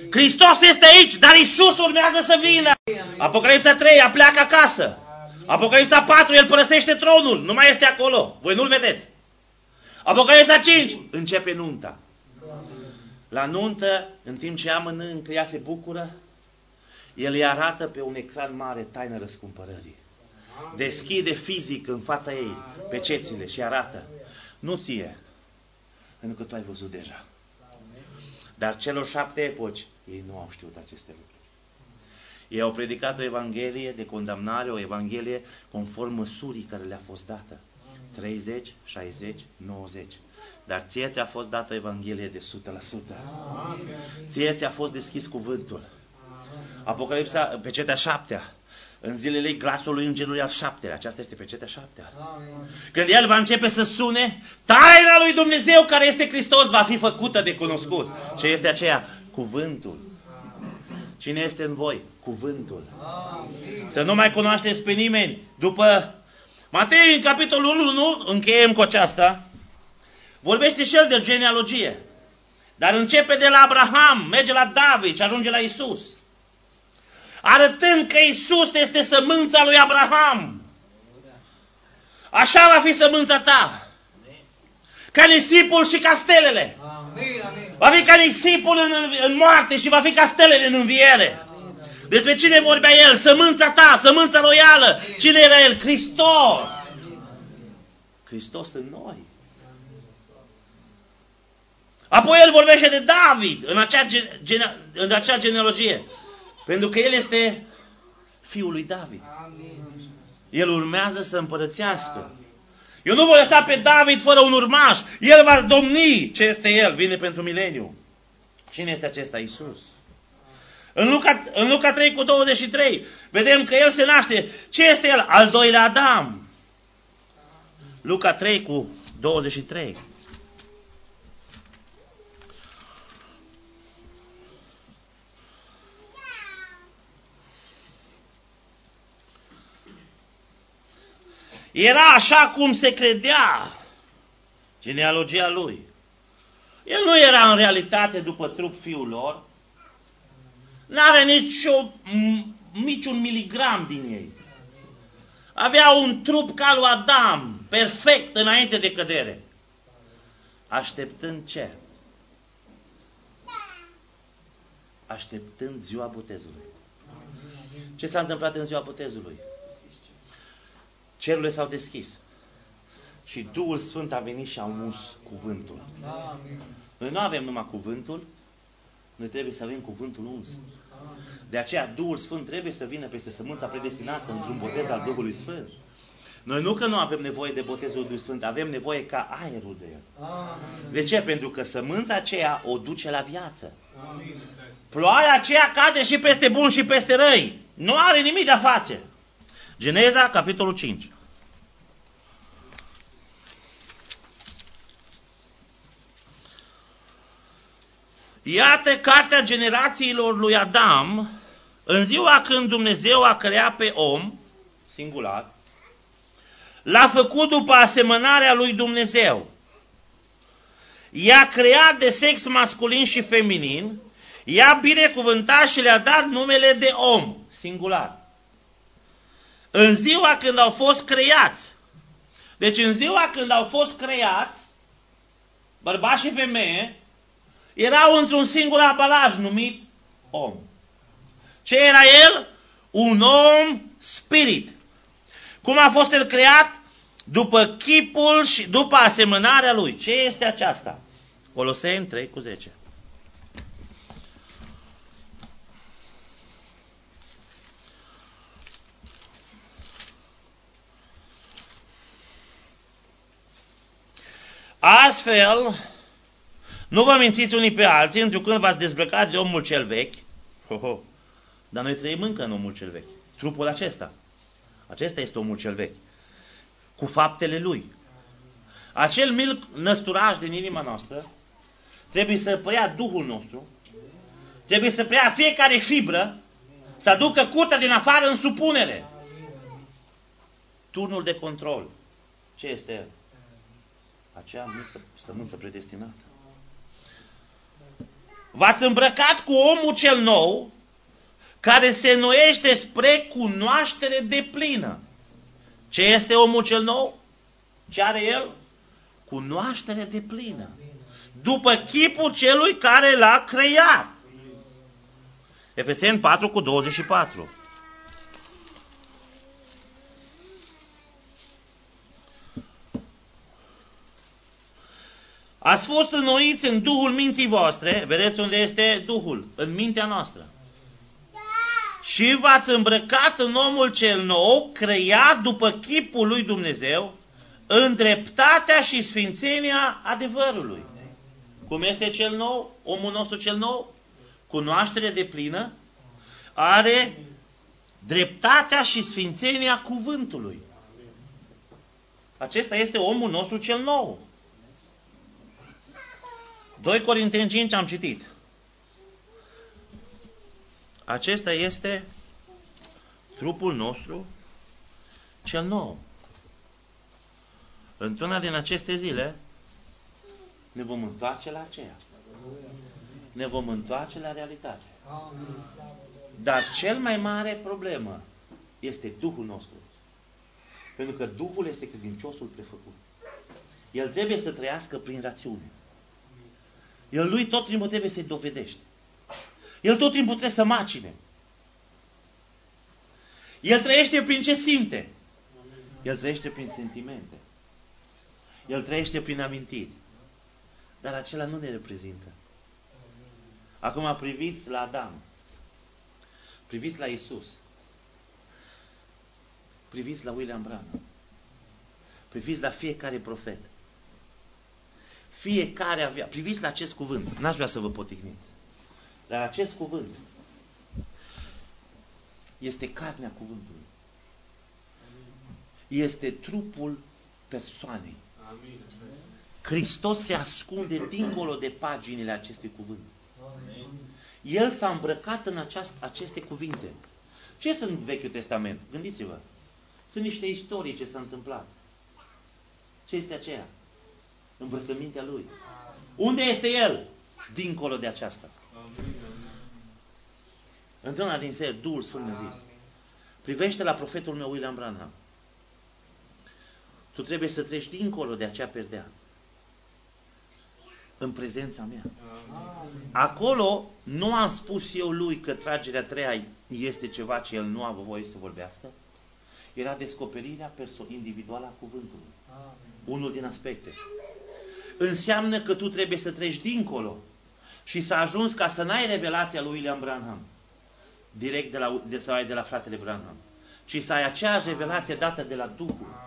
Hristos este aici, dar Iisus urmează să vină. Apocalipsa trei, pleacă acasă. Apocalipsa patru, el părăsește tronul, nu mai este acolo. Voi nu-l vedeți. Apocalipsa cinci, începe nunta. La nuntă, în timp ce ea mănâncă, ea se bucură, el îi arată pe un ecran mare taina răscumpărării. Deschide fizic în fața ei pecețile și arată. Nu ție, pentru că tu ai văzut deja. Dar celor șapte epoci, ei nu au știut aceste lucruri. Ei au predicat o evanghelie de condamnare, o evanghelie conform măsurii care le-a fost dată. treizeci, șaizeci, nouăzeci. Dar ție ți-a fost dată o evanghelie de o sută la sută. Ție ți-a fost deschis cuvântul. Apocalipsa, pecetea șaptea. În zilele ei, glasul lui îngerului al șaptelea. Aceasta este pecetea șaptea. Când el va începe să sune, taina lui Dumnezeu care este Hristos va fi făcută de cunoscut. Ce este aceea? Cuvântul. Cine este în voi? Cuvântul. Să nu mai cunoașteți pe nimeni. După Matei, în capitolul unu, încheiem cu aceasta, vorbește și el de genealogie. Dar începe de la Abraham, merge la David și ajunge la Isus. Arătând că Isus este sămânța lui Abraham. Așa va fi sămânța ta. Ca nisipul și ca stelele. Va fi ca nisipul în, în moarte și va fi ca stelele în înviere. Despre cine vorbea el? Sămânța ta, sămânța loială. Cine era el? Hristos. Hristos în noi. Apoi el vorbește de David în acea, gene, în acea genealogie. Pentru că el este fiul lui David. El urmează să împărățească. Eu nu voi lăsa pe David fără un urmaș. El va domni. Ce este el? Vine pentru mileniu. Cine este acesta? Iisus. În Luca, în Luca trei cu douăzeci și trei vedem că el se naște. Ce este el? Al doilea Adam. Luca trei cu douăzeci și trei. Era așa cum se credea genealogia lui. El nu era în realitate după trup fiul lor. N-are nicio, niciun miligram din ei. Avea un trup ca lui Adam, perfect înainte de cădere. Așteptând ce? Așteptând ziua botezului. Ce s-a întâmplat în ziua botezului? Cerurile s-au deschis. Și Duhul Sfânt a venit și a uns cuvântul. Noi nu avem numai cuvântul, noi trebuie să avem cuvântul uns. De aceea Duhul Sfânt trebuie să vină peste sămânța predestinată într-un botez al Duhului Sfânt. Noi nu că nu avem nevoie de botezul Duhului Sfânt, avem nevoie ca aerul de el. De ce? Pentru că sămânța aceea o duce la viață. Ploaia aceea cade și peste bun și peste răi. Nu are nimic de a face. Geneza, capitolul cinci. Iată cartea generațiilor lui Adam, în ziua când Dumnezeu a creat pe om, singular, l-a făcut după asemănarea lui Dumnezeu. I-a creat de sex masculin și feminin, i-a binecuvântat și le-a dat numele de om, singular. În ziua când au fost creați. Deci în ziua când au fost creați, bărbați și femeie, erau într-un singur ambalaj numit om. Ce era el? Un om spirit. Cum a fost el creat? După chipul și după asemănarea lui. Ce este aceasta? Coloseni trei cu zece. Astfel, nu vă mințiți unii pe alții, întrucând v-ați dezbrăcat de omul cel vechi. Ho, ho. Dar noi trăim încă în omul cel vechi. Trupul acesta. Acesta este omul cel vechi. Cu faptele lui. Acel mic năsturaj din inima noastră trebuie să preia Duhul nostru, trebuie să preia fiecare fibră, să aducă curtea din afară în supunere. Turnul de control. Ce este el? Acea mică sămânță predestinată. v-ați îmbrăcat cu omul cel nou, care se înnoiește spre cunoaștere deplină. Ce este omul cel nou? Ce are el? Cunoaștere deplină. După chipul celui care l-a creat. Efeseni patru cu douăzeci și patru. Ați fost înnoiți în Duhul minții voastre, vedeți unde este Duhul? În mintea noastră. Și v-ați îmbrăcat în omul cel nou, creat după chipul lui Dumnezeu, în dreptatea și sfințenia adevărului. Cum este cel nou? Omul nostru cel nou? Cunoaștere deplină, are dreptatea și sfințenia cuvântului. Acesta este omul nostru cel nou. doi Corinteni cinci am citit. Acesta este trupul nostru cel nou. Într-una din aceste zile ne vom întoarce la aceea. Ne vom întoarce la realitate. Dar cel mai mare problemă este Duhul nostru. Pentru că Duhul este credinciosul prefăcut. El trebuie să trăiască prin rațiune. El lui tot timpul trebuie să-i dovedești. El tot timpul trebuie să macine. El trăiește prin ce simte. El trăiește prin sentimente. El trăiește prin amintiri. Dar acela nu ne reprezintă. Acum priviți la Adam. Priviți la Isus. Priviți la William Branham. Priviți la fiecare profet. Fiecare avea... Priviți la acest cuvânt. N-aș vrea să vă poticniți. Dar acest cuvânt este carnea cuvântului. Este trupul persoanei. Hristos se ascunde dincolo de paginile acestui cuvânt. El s-a îmbrăcat în aceast, aceste cuvinte. Ce sunt Vechiul Testament? Gândiți-vă. Sunt niște istorii ce s-a întâmplat. Ce este aceea? Îmbrăcămintea Lui. Unde este El? Dincolo de aceasta. Într-una din serie, Duhul Sfânt mi-a zis: privește la profetul meu William Branham. Tu trebuie să treci dincolo de acea perdea. În prezența mea. Acolo nu am spus eu lui că tragerea treia este ceva ce el nu a voie să vorbească. Era descoperirea individuală a cuvântului. Unul din aspecte. Înseamnă că tu trebuie să treci dincolo și să ajungi ca să n-ai revelația lui William Branham direct de la, de, să ai de la fratele Branham, ci să ai aceeași revelație dată de la Duhul.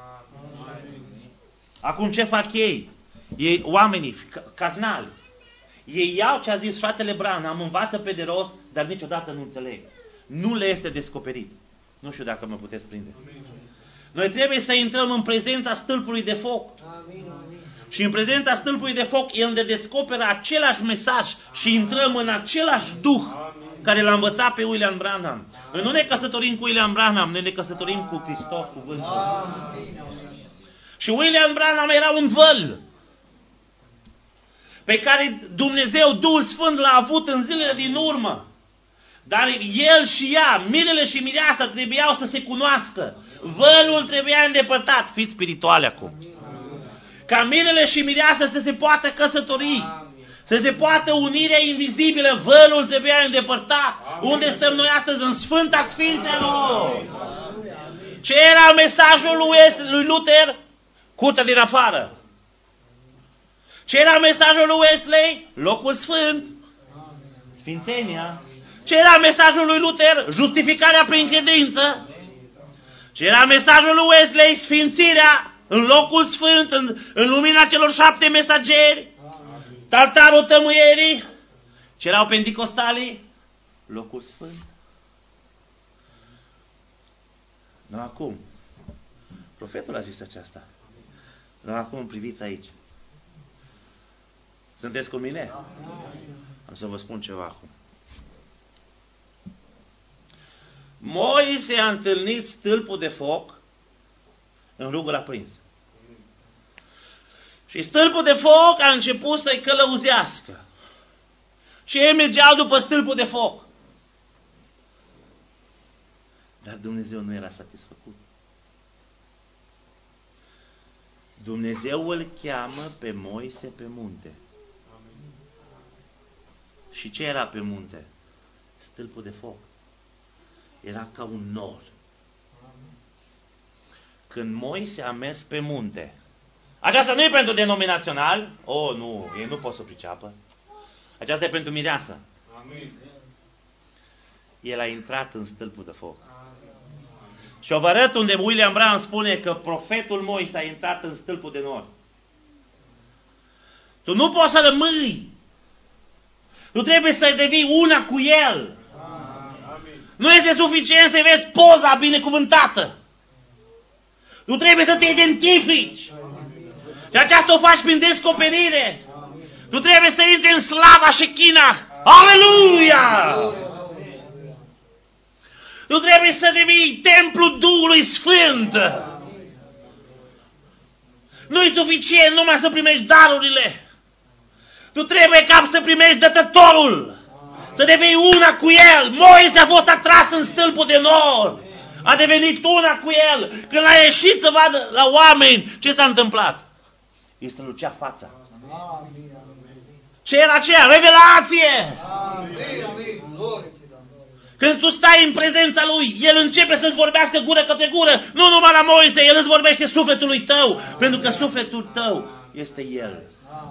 Acum ce fac ei? Ei, oamenii carnali, ei iau ce a zis fratele Branham, învață pe de rost, dar niciodată nu înțeleg. Nu le este descoperit. Nu știu dacă mă puteți prinde. Noi trebuie să intrăm în prezența stâlpului de foc. Și în prezența stâlpului de foc, el ne descoperă același mesaj și intrăm în același Duh care l-a învățat pe William Branham. Noi nu ne căsătorim cu William Branham, noi ne căsătorim cu Hristos, cuvântul. Și William Branham era un văl pe care Dumnezeu, Duhul Sfânt, l-a avut în zilele din urmă. Dar el și ea, mirele și mireasa, trebuiau să se cunoască. Vălul trebuia îndepărtat. Fiți spirituale acum. Ca mirele și mireasa să se poată căsători, să se poată unirea invizibilă, vălul trebuia îndepărtat. Unde stăm noi astăzi? În Sfânta Sfintelor. Ce era mesajul lui, lui Luther? Curtea din afară. Ce era mesajul lui Wesley? Locul Sfânt. Sfințenia. Ce era mesajul lui Luther? Justificarea prin credință. Ce era mesajul lui Wesley? Sfințirea în locul Sfânt, în, în lumina celor șapte mesageri. Altarul tămâierii. Ce erau penticostalii? Locul Sfânt. Nu acum. Profetul a zis aceasta. Nu acum, priviți aici. Sunteți cu mine? Am să vă spun ceva acum. Moise a întâlnit stâlpul de foc în rugul aprins. Și stâlpul de foc a început să-i călăuzească. Și ei mergeau după stâlpul de foc. Dar Dumnezeu nu era satisfăcut. Dumnezeu îl cheamă pe Moise pe munte. Și ce era pe munte? Stâlpul de foc. Era ca un nor. Când Moise a mers pe munte, aceasta nu e pentru denominațional, oh, nu, ei nu pot să priceapă. Aceasta e pentru mireasă. Amin. El a intrat în stâlpul de foc. Și o vă arăt unde William Brown spune că profetul Moise a intrat în stâlpul de nor. Tu nu poți să rămâi. Tu trebuie să devii una cu el. Amin. Nu este suficient să vezi poza binecuvântată. Tu trebuie să te identifici. Și aceasta o faci prin descoperire. Tu trebuie să intri în slava Shechina. Aleluia! Tu trebuie să devii templul Duhului Sfânt. Nu e suficient numai să primești darurile. Tu trebuie ca să primești dătătorul. Să devii una cu el. Moise a fost atras în stâlpul de nor. A devenit una cu el. Când a ieșit să vadă la oameni, ce s-a întâmplat? Îi strălucea fața. Ce era aceea? Revelație! Când tu stai în prezența lui, el începe să-ți vorbească gură către gură. Nu numai la Moise, el îți vorbește sufletului tău. Pentru că sufletul tău este el.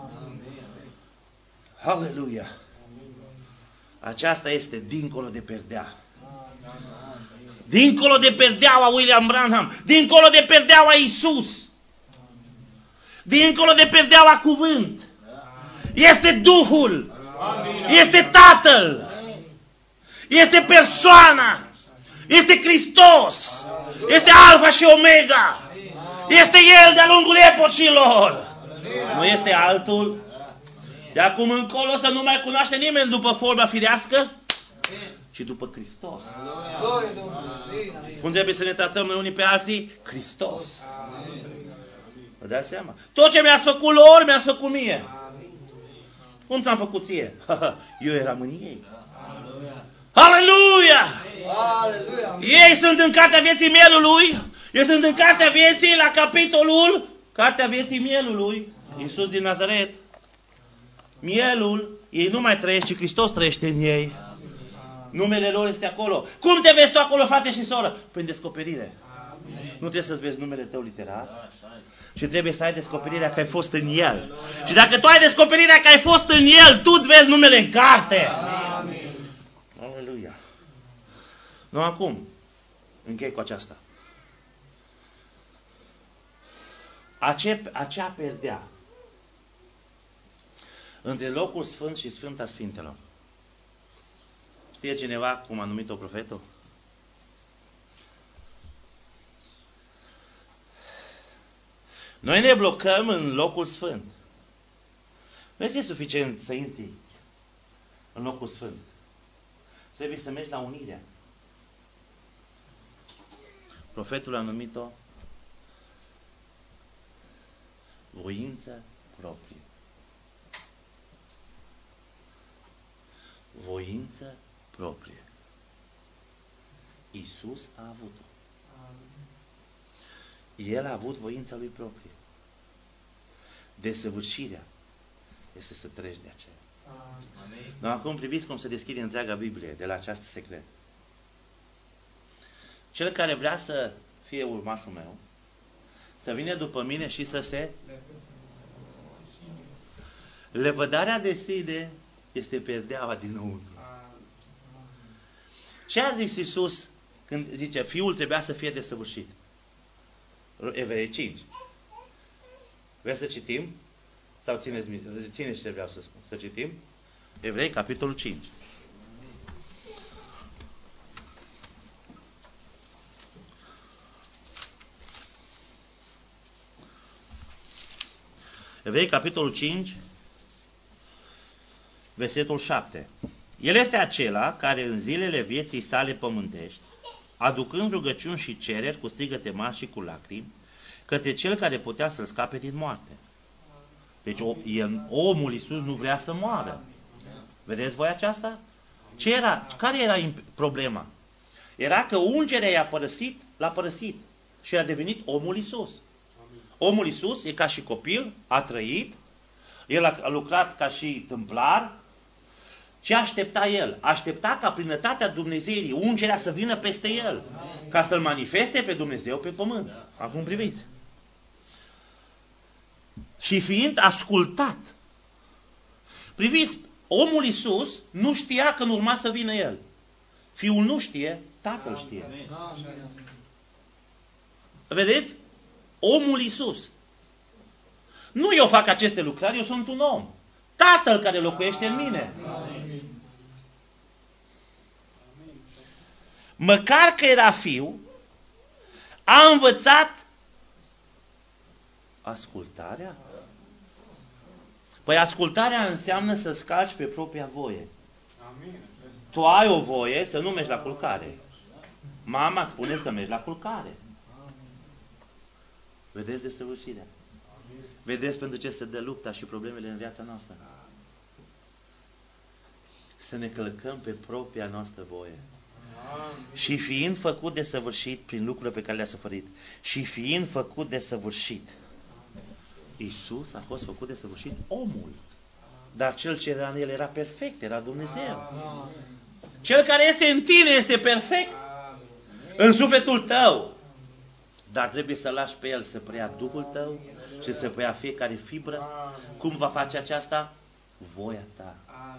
Aleluia! Aceasta este dincolo de perdea. Dincolo de perdeaua William Branham. Dincolo de perdeaua Iisus. Dincolo de perdeaua cuvânt. Este Duhul. Este Tatăl. Este persoana. Este Hristos. Este Alfa și Omega. Este El de-a lungul epocilor. Nu este altul. De acum încolo să nu mai cunoaște nimeni după forma firească, ci după Hristos. Cum trebuie să ne tratăm noi unii pe alții? Hristos. Vă dați seama? Tot ce mi-ați făcut lor, mi-ați făcut mie. Cum ți-am făcut ție? Eu eram în ei. Aleluia! Ei sunt în cartea vieții mielului. Ei sunt în cartea vieții la capitolul cartea vieții mielului. Iisus din Nazaret. Mielul, ei nu mai trăiesc, ci Hristos trăiește în ei. Numele lor este acolo. Cum te vezi tu acolo, frate și soră? Prin descoperire. Nu trebuie să-ți vezi numele tău literar. Și trebuie să ai descoperirea că ai fost în El. Și dacă tu ai descoperirea că ai fost în El, tu îți vezi numele în carte. Aleluia. Nu acum. Închei cu aceasta. Ace, acea perdea între locul sfânt și Sfânta Sfintelor. Știe cineva cum a numit-o profetul? Noi ne blocăm în locul sfânt. Nu este suficient să intri în locul sfânt. Trebuie să mergi la unirea. Profetul a numit-o voință proprie. Voință proprie. Iisus a avut-o. El a avut voința lui proprie. Desăvârșirea este să treci de aceea. No, acum priviți cum se deschide întreaga Biblie de la această secret. Cel care vrea să fie urmașul meu, să vină după mine și să se... Lepădarea de side este perdeaua dinăuntru. Ce a zis Iisus când zice, Fiul trebuia să fie desăvârșit? Evrei cinci. Vreți să citim? Sau țineți, țineți ce vreau să spun? Să citim? Evrei, capitolul cinci. Evrei, capitolul cinci, versetul șapte. El este acela care în zilele vieții sale pământești, aducând rugăciuni și cereri cu strigăte mari și cu lacrimi, către cel care putea să-l scape din moarte. Deci el, omul Iisus nu vrea să moară. Vedeți voi aceasta? Ce era? Care era problema? Era că ungerea i-a părăsit, l-a părăsit și a devenit omul Iisus. Omul Iisus e ca și copil, a trăit, el a lucrat ca și tâmplar. Ce aștepta el? Aștepta ca plinătatea Dumnezeirii, ungerea să vină peste el, ca să-L manifeste pe Dumnezeu pe pământ. Acum priviți. Și fiind ascultat, priviți, omul Iisus nu știa când urma să vină el. Fiul nu știe, Tatăl știe. Vedeți? Omul Iisus. Nu eu fac aceste lucrări, eu sunt un om. Tatăl care locuiește în mine. Măcar că era fiu, a învățat ascultarea. Păi ascultarea înseamnă să-ți calci pe propria voie. Tu ai o voie să nu mergi la culcare. Mama spune să mergi la culcare. Vedeți desăvârșirea? Vedeți pentru ce se dă lupta și problemele în viața noastră? Să ne călcăm pe propria noastră voie. Și fiind făcut de săvârșit prin lucrurile pe care le-a suferit, și fiind făcut de săvârșit, Iisus a fost făcut de săvârșit omul. Dar cel ce era în el era perfect, era Dumnezeu. Cel care este în tine este perfect în sufletul tău. Dar trebuie să lași pe el să preia Duhul tău și să preia fiecare fibră. Cum va face aceasta? Voia ta.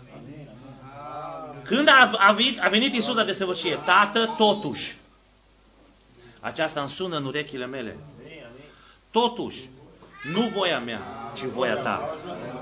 Când a, a, venit, a venit Iisus la desăvârșire, Tată, totuși. Aceasta îmi sună în urechile mele. Totuși, nu voia mea, ci voia ta.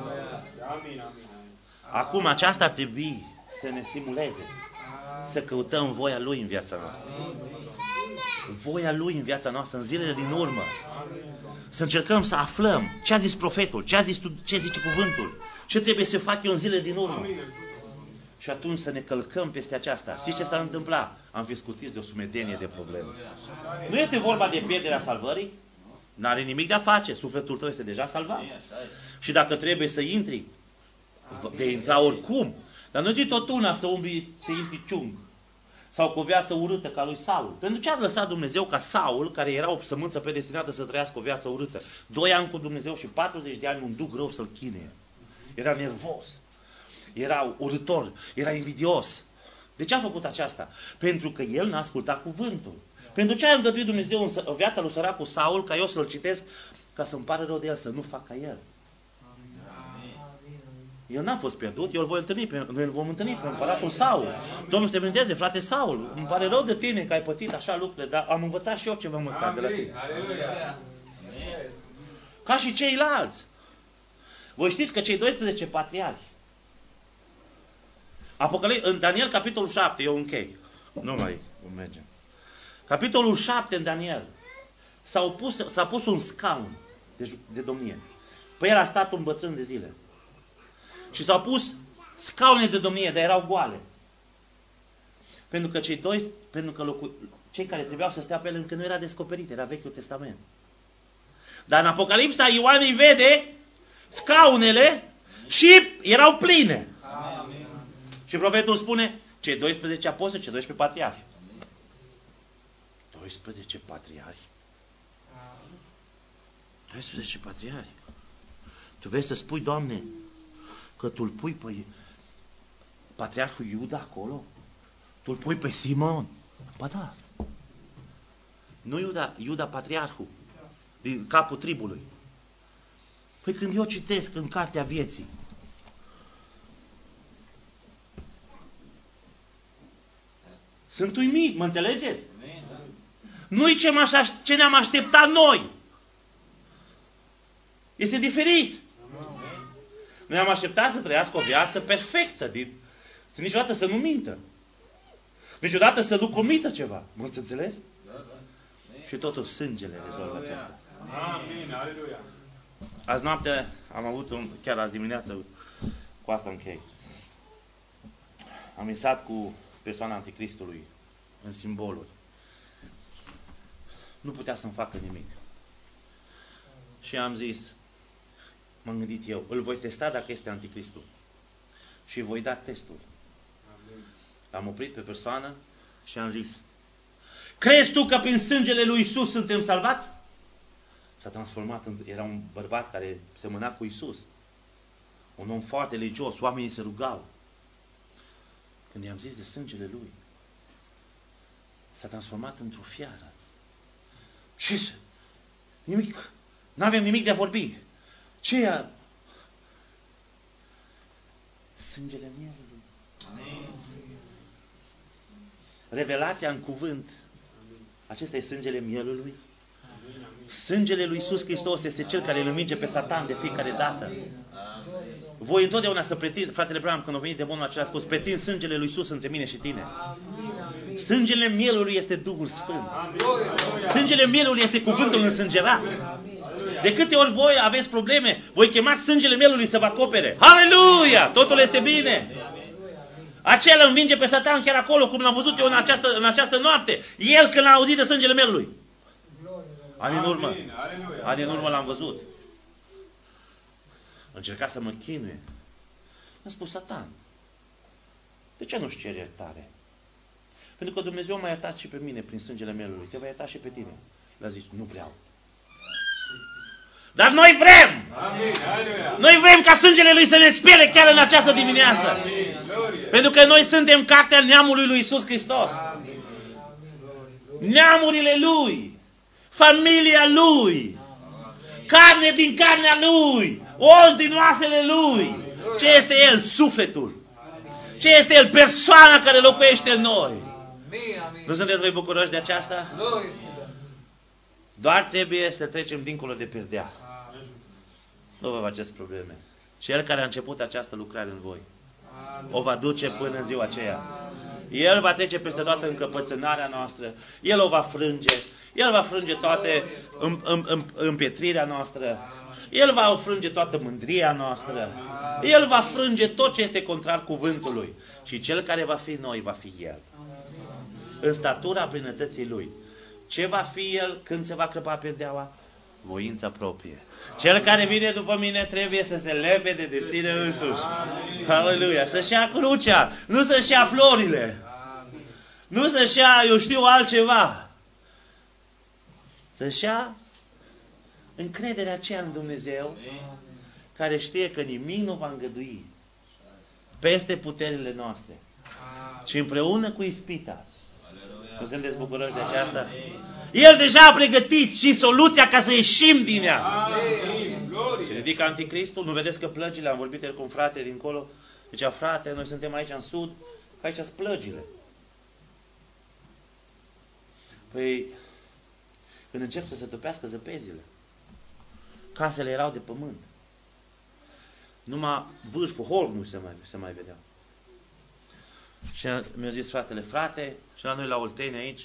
Acum aceasta ar trebui să ne stimuleze, să căutăm voia Lui în viața noastră. Voia Lui în viața noastră, în zilele din urmă. Să încercăm să aflăm ce a zis profetul, ce a zis tu, ce zice cuvântul, ce trebuie să fac eu în zilele din urmă. Și atunci să ne călcăm peste aceasta. Știți ce s-ar întâmpla? Am fi scutiți de o sumedenie de probleme. Nu este vorba de pierderea salvării, n-are nimic de a face, sufletul tău este deja salvat. Și dacă trebuie să intri, vei intra oricum. Dar nu zi tot una să umbli, să intri ciung. Sau cu o viață urâtă ca lui Saul. Pentru ce a lăsat Dumnezeu ca Saul, care era o sămânță predestinată să trăiască o viață urâtă, doi ani cu Dumnezeu și patruzeci de ani un duc rău să-l chinuie? Era nervos, era urâtor, era invidios. De ce a făcut aceasta? Pentru că el n-a ascultat cuvântul. Pentru ce a îngăduit Dumnezeu în viața lui săracul Saul, ca eu să-l citesc, ca să-mi pare rău de el, să nu fac ca el? El n-a fost pierdut, eu îl voi întâlni, pe, noi îl vom întâlni pe împăratul Saul. Domnul să te blindeze, frate Saul, îmi pare rău de tine că ai pățit așa lucrurile, dar am învățat și eu ceva măcar de la tine. Ca și ceilalți. Voi știți că cei doisprezece patriarhi, Apocalipsa, în Daniel capitolul șapte, eu închei, nu mai mergem. Capitolul șapte în Daniel, s-a pus, s-a pus un scaun de, de domnie. Pe el a stat un bătrân de zile. Și s-au pus scaune de domnie, dar erau goale. Pentru că cei doi, pentru că locu, cei care trebuiau să stea pe el încă nu era descoperit, era Vechiul Testament. Dar în Apocalipsa Ioan îi vede scaunele și erau pline. Amin. Și profetul spune, cei doisprezece apostoli, cei doisprezece patriarhi. doisprezece patriarhi? doisprezece patriarhi. Tu vei să spui, Doamne, că tu îl pui pe patriarhul Iuda acolo? Tu îl pui pe Simon? Ba da. Nu Iuda, Iuda patriarhul, din capul tribului. Păi când eu citesc în Cartea Vieții, sunt uimit, mă înțelegeți? Nu-i ce, ce ne-am așteptat noi. Este diferit. Noi am așteptat să trăiască o viață perfectă, din, să niciodată să nu mintă. Niciodată să nu comită ceva. Mă înțeles? Da, da. Și totul sângele rezolvă aceasta. Amin, aleluia. Azi noapte am avut un, chiar azi dimineață, cu asta închei. Am visat cu persoana Anticristului în simboluri. Nu putea să-mi facă nimic. Și am zis, m-am gândit eu, îl voi testa dacă este Anticristul. și îi voi da testul. L-am oprit pe persoană și am zis: crezi tu că prin sângele lui Iisus suntem salvați? S-a transformat, în, era un bărbat care semăna cu Iisus. Un om foarte religios, oamenii se rugau. Când i-am zis de sângele lui, s-a transformat într-o fiară. Ce? Nimic. N-avem nimic de a vorbi. Ce e? Sângele mielului. Amin. Revelația în cuvânt. Acesta e sângele mielului. Sângele lui Iisus Hristos este cel care îl învinge pe Satan de fiecare dată. Voi întotdeauna să pretind, fratele Branham, când a venit demonul acela, a spus: pretind sângele lui Iisus între mine și tine. Sângele mielului este Duhul Sfânt. Sângele mielului este cuvântul însângerat. De câte ori voi aveți probleme, voi chemați sângele mielului să vă acopere. Haleluia! Totul este bine. Acela învinge pe Satan chiar acolo, cum l-am văzut eu în această, în această noapte. El când a auzit de sângele mielului. Ani în urmă. Ani în urmă l-am văzut. Încerca să mă chinuie. Am spus: Satan, de ce nu-și ceri iertare? Pentru că Dumnezeu m-a iertat și pe mine prin sângele mielului. Te va ierta și pe tine. Le-a zis: nu vreau. Dar noi vrem! Amin. Noi vrem ca sângele Lui să ne spele chiar în această dimineață. Amin. Pentru că noi suntem cartea neamului lui Iisus Hristos. Amin. Neamurile Lui. Familia Lui. Carne din carnea Lui. Os din oasele Lui. Ce este El? Sufletul. Ce este El? Persoana care locuiește în noi. Nu sunteți voi bucuroși de aceasta? Doar trebuie să trecem dincolo de perdea. Nu vă faceți probleme. Cel care a început această lucrare în voi o va duce până în ziua aceea. El va trece peste toată încăpățânarea noastră. El o va frânge. El va frânge toate împietrirea noastră. El va frânge toată mândria noastră. El va frânge tot ce este contrar cuvântului. Și cel care va fi noi va fi El. În statura plinătății Lui. Ce va fi El când se va crăpa perdeaua? Voința proprie. Cel care vine după mine trebuie să se lepede de sine însuși. Aleluia! Să-și ia crucea, nu să-și ia florile. Nu să-și ia, eu știu, altceva. Să-și ia încrederea aceea în Dumnezeu, care știe că nimic nu va îngădui peste puterile noastre. Și împreună cu ispita. Nu sunteți bucuroși de aceasta? El deja a pregătit și soluția ca să ieșim din ea. Se ridică anticristul, nu vedeți că plăgile, am vorbit el cu un frate dincolo, zicea: frate, noi suntem aici în sud, aici sunt plăgile. Păi, când încep să se topească zăpezile, casele erau de pământ. Numai vârful, holul nu se mai, se mai vedea. Și mi-a zis fratele: frate, și la noi la Olteni aici,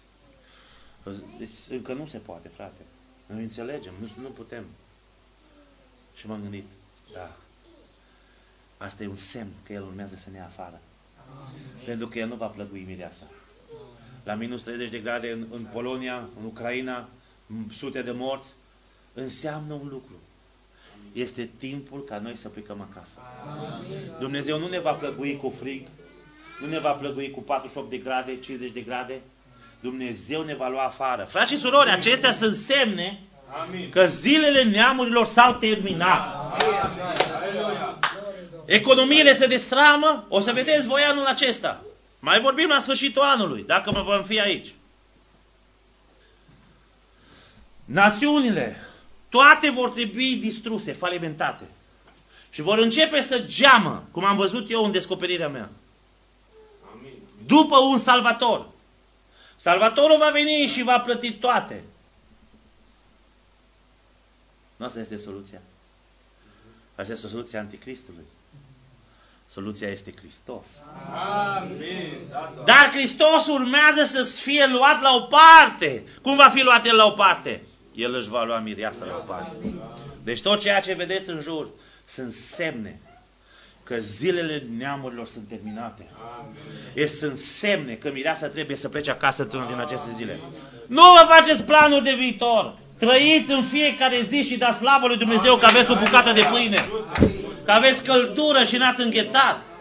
încă nu se poate, frate. Noi înțelegem, nu, nu putem. Și m-am gândit: da, asta e un semn că El urmează să ne ia afară. Amin. Pentru că El nu va plăgui mireasa. La minus treizeci de grade în, în Polonia, în Ucraina, sute de morți, înseamnă un lucru. Este timpul ca noi să plecăm acasă. Amin. Dumnezeu nu ne va plăgui cu frig, nu ne va plăgui cu patruzeci și opt de grade, cincizeci de grade. Dumnezeu ne va lua afară. Frați și surori, acestea sunt semne Amin. Că zilele neamurilor s-au terminat. Amin. Economiile se destramă, o să vedeți voi anul acesta. Mai vorbim la sfârșitul anului, dacă mă vom fi aici. Națiunile, toate vor trebui distruse, falimentate. Și vor începe să geamă, cum am văzut eu în descoperirea mea. Amin. După un salvator. Salvatorul va veni și va plăti toate. Nu asta este soluția. Asta este soluția anticristului. Soluția este Hristos. Amin. Dar Hristos urmează să fie luat la o parte. Cum va fi luat El la o parte? El își va lua mireasa la o parte. Deci tot ceea ce vedeți în jur sunt semne că zilele neamurilor sunt terminate. E, sunt semne că mireasa trebuie să plece acasă într-una din aceste zile. Nu vă faceți planuri de viitor. Trăiți în fiecare zi și dați slavă lui Dumnezeu că aveți o bucată de pâine. Că aveți căldură și n-ați înghețat.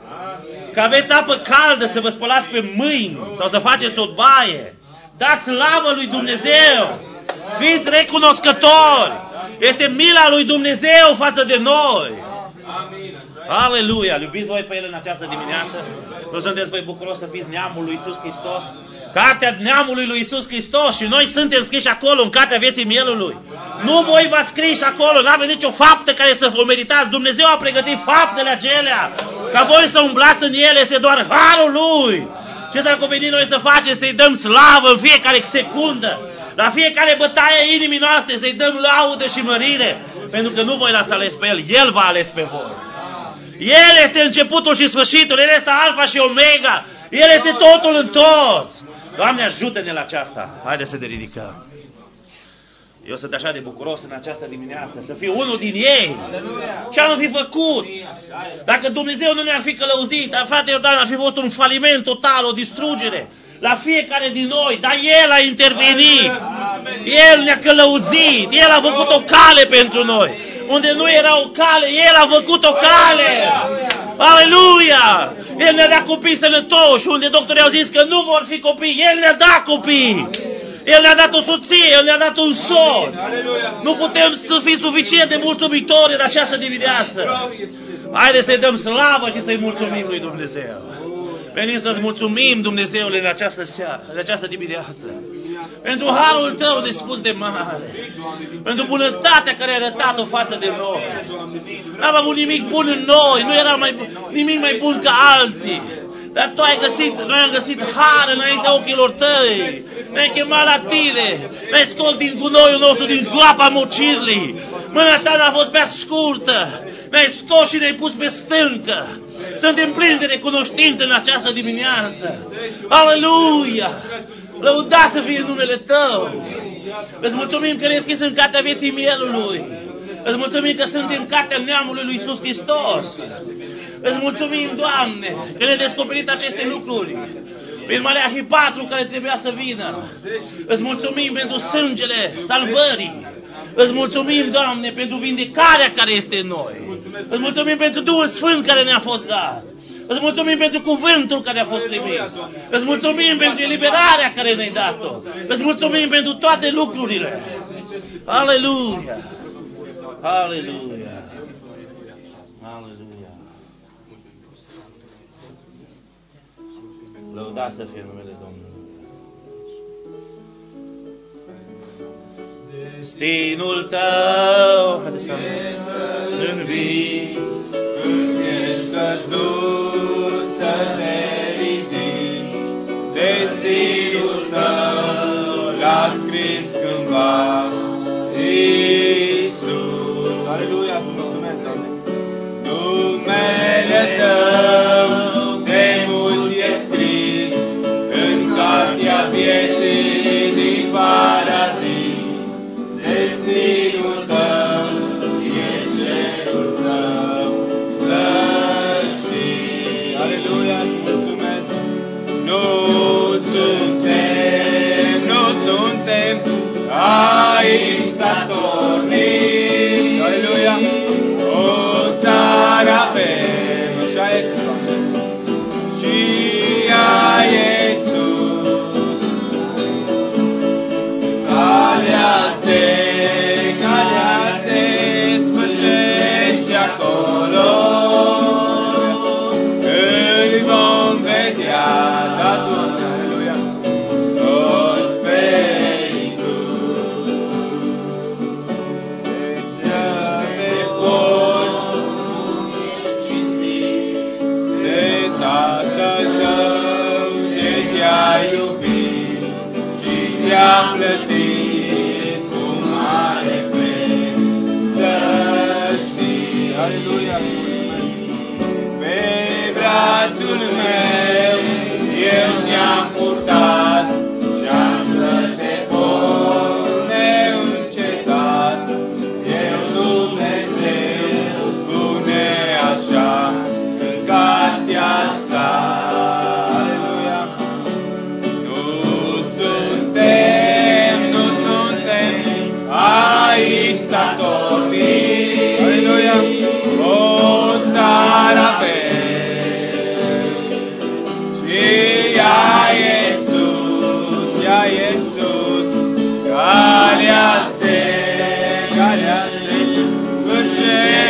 că aveți apă caldă să vă spălați pe mâini sau să faceți o baie. Dați slavă lui Dumnezeu. Fiți recunoscători. Este mila lui Dumnezeu față de noi. Aleluia! Iubiți voi pe El în această dimineață? Nu sunteți voi bucuros să fiți neamul lui Iisus Hristos? Cartea neamului lui Iisus Hristos și noi suntem scriși acolo în cartea vieții mielului. Nu voi v-ați scris acolo, n-aveți nicio faptă care să vă meritați. Dumnezeu a pregătit faptele acelea ca voi să umblați în ele, este doar harul Lui. Ce s-ar conveni noi să facem? Să-i dăm slavă în fiecare secundă. La fiecare bătaie a inimii noastre să-i dăm laudă și mărire. Pentru că nu voi l-ați ales pe El, El v-a ales pe voi. El este începutul și sfârșitul, El este alfa și omega. El este totul în toți. Doamne, ajută-ne la aceasta. Haideți să ne ridicăm. Eu sunt așa de bucuros în această dimineață să fiu unul din ei. Ce am fi făcut? Dacă Dumnezeu nu ne-ar fi călăuzit, dar frate Iordan, ar fi fost un faliment total, o distrugere la fiecare din noi, dar El a intervenit. El ne-a călăuzit. El a făcut o cale pentru noi. Unde nu era o cale, El a făcut o cale. Aleluia! El ne-a dat copii sănătoși. Unde doctorii au zis că nu vor fi copii, El ne-a dat copii. El ne-a dat o soție, El ne-a dat un soț. Nu putem să fim suficient de mulțumitori în această dimineață. Haideți să-i dăm slavă și să-i mulțumim lui Dumnezeu. Venim să-ți mulțumim, Dumnezeule, în această seară, în această dimineață. Pentru harul Tău de spus de mare. Pentru bunătatea care ai arătat-o față de noi. N-am avut nimic bun în noi, nu era mai, nimic mai bun ca alții. Dar Tu ai găsit, noi am găsit har înaintea ochilor Tăi. Ne-ai chemat la Tine. Ne-ai scos din gunoiul nostru, din groapa mocirlii. Mâna Ta n-a fost prea scurtă. Ne-ai scos și ne-ai pus pe stâncă. Suntem plini de recunoștință în această dimineață. Aleluia! Lăudați să fie numele Tău. Îți mulțumim că ne-ai scris în cartea vieții mielului. Îți mulțumim că suntem cartea neamului lui Iisus Hristos. Îți mulțumim, Doamne, că ne-ai descoperit aceste lucruri prin Maleahi patru care trebuia să vină. Îți mulțumim pentru sângele salvării. Îți mulțumim, Doamne, pentru vindecarea care este în noi. Îți mulțumim pentru Duhul Sfânt care ne-a fost dat. Îți mulțumim pentru cuvântul care a fost trimis. Îți mulțumim pentru eliberarea care ne-ai dat-o. Îți mulțumim pentru toate lucrurile. Aleluia! Aleluia! Aleluia! Lăudați să fie numele Domnului. Destinul Tău, haideți să învii, când ești căzut să te ridici. Destinul Tău l-a scris cândva Iisus. Aleluia, să mulțumesc, Doamne. Numele Tău de mult e scris în cartea vieții din paradis. Destinul Tău e cerul Său, să știi.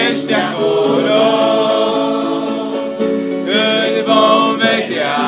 ești acolo, când vom vedea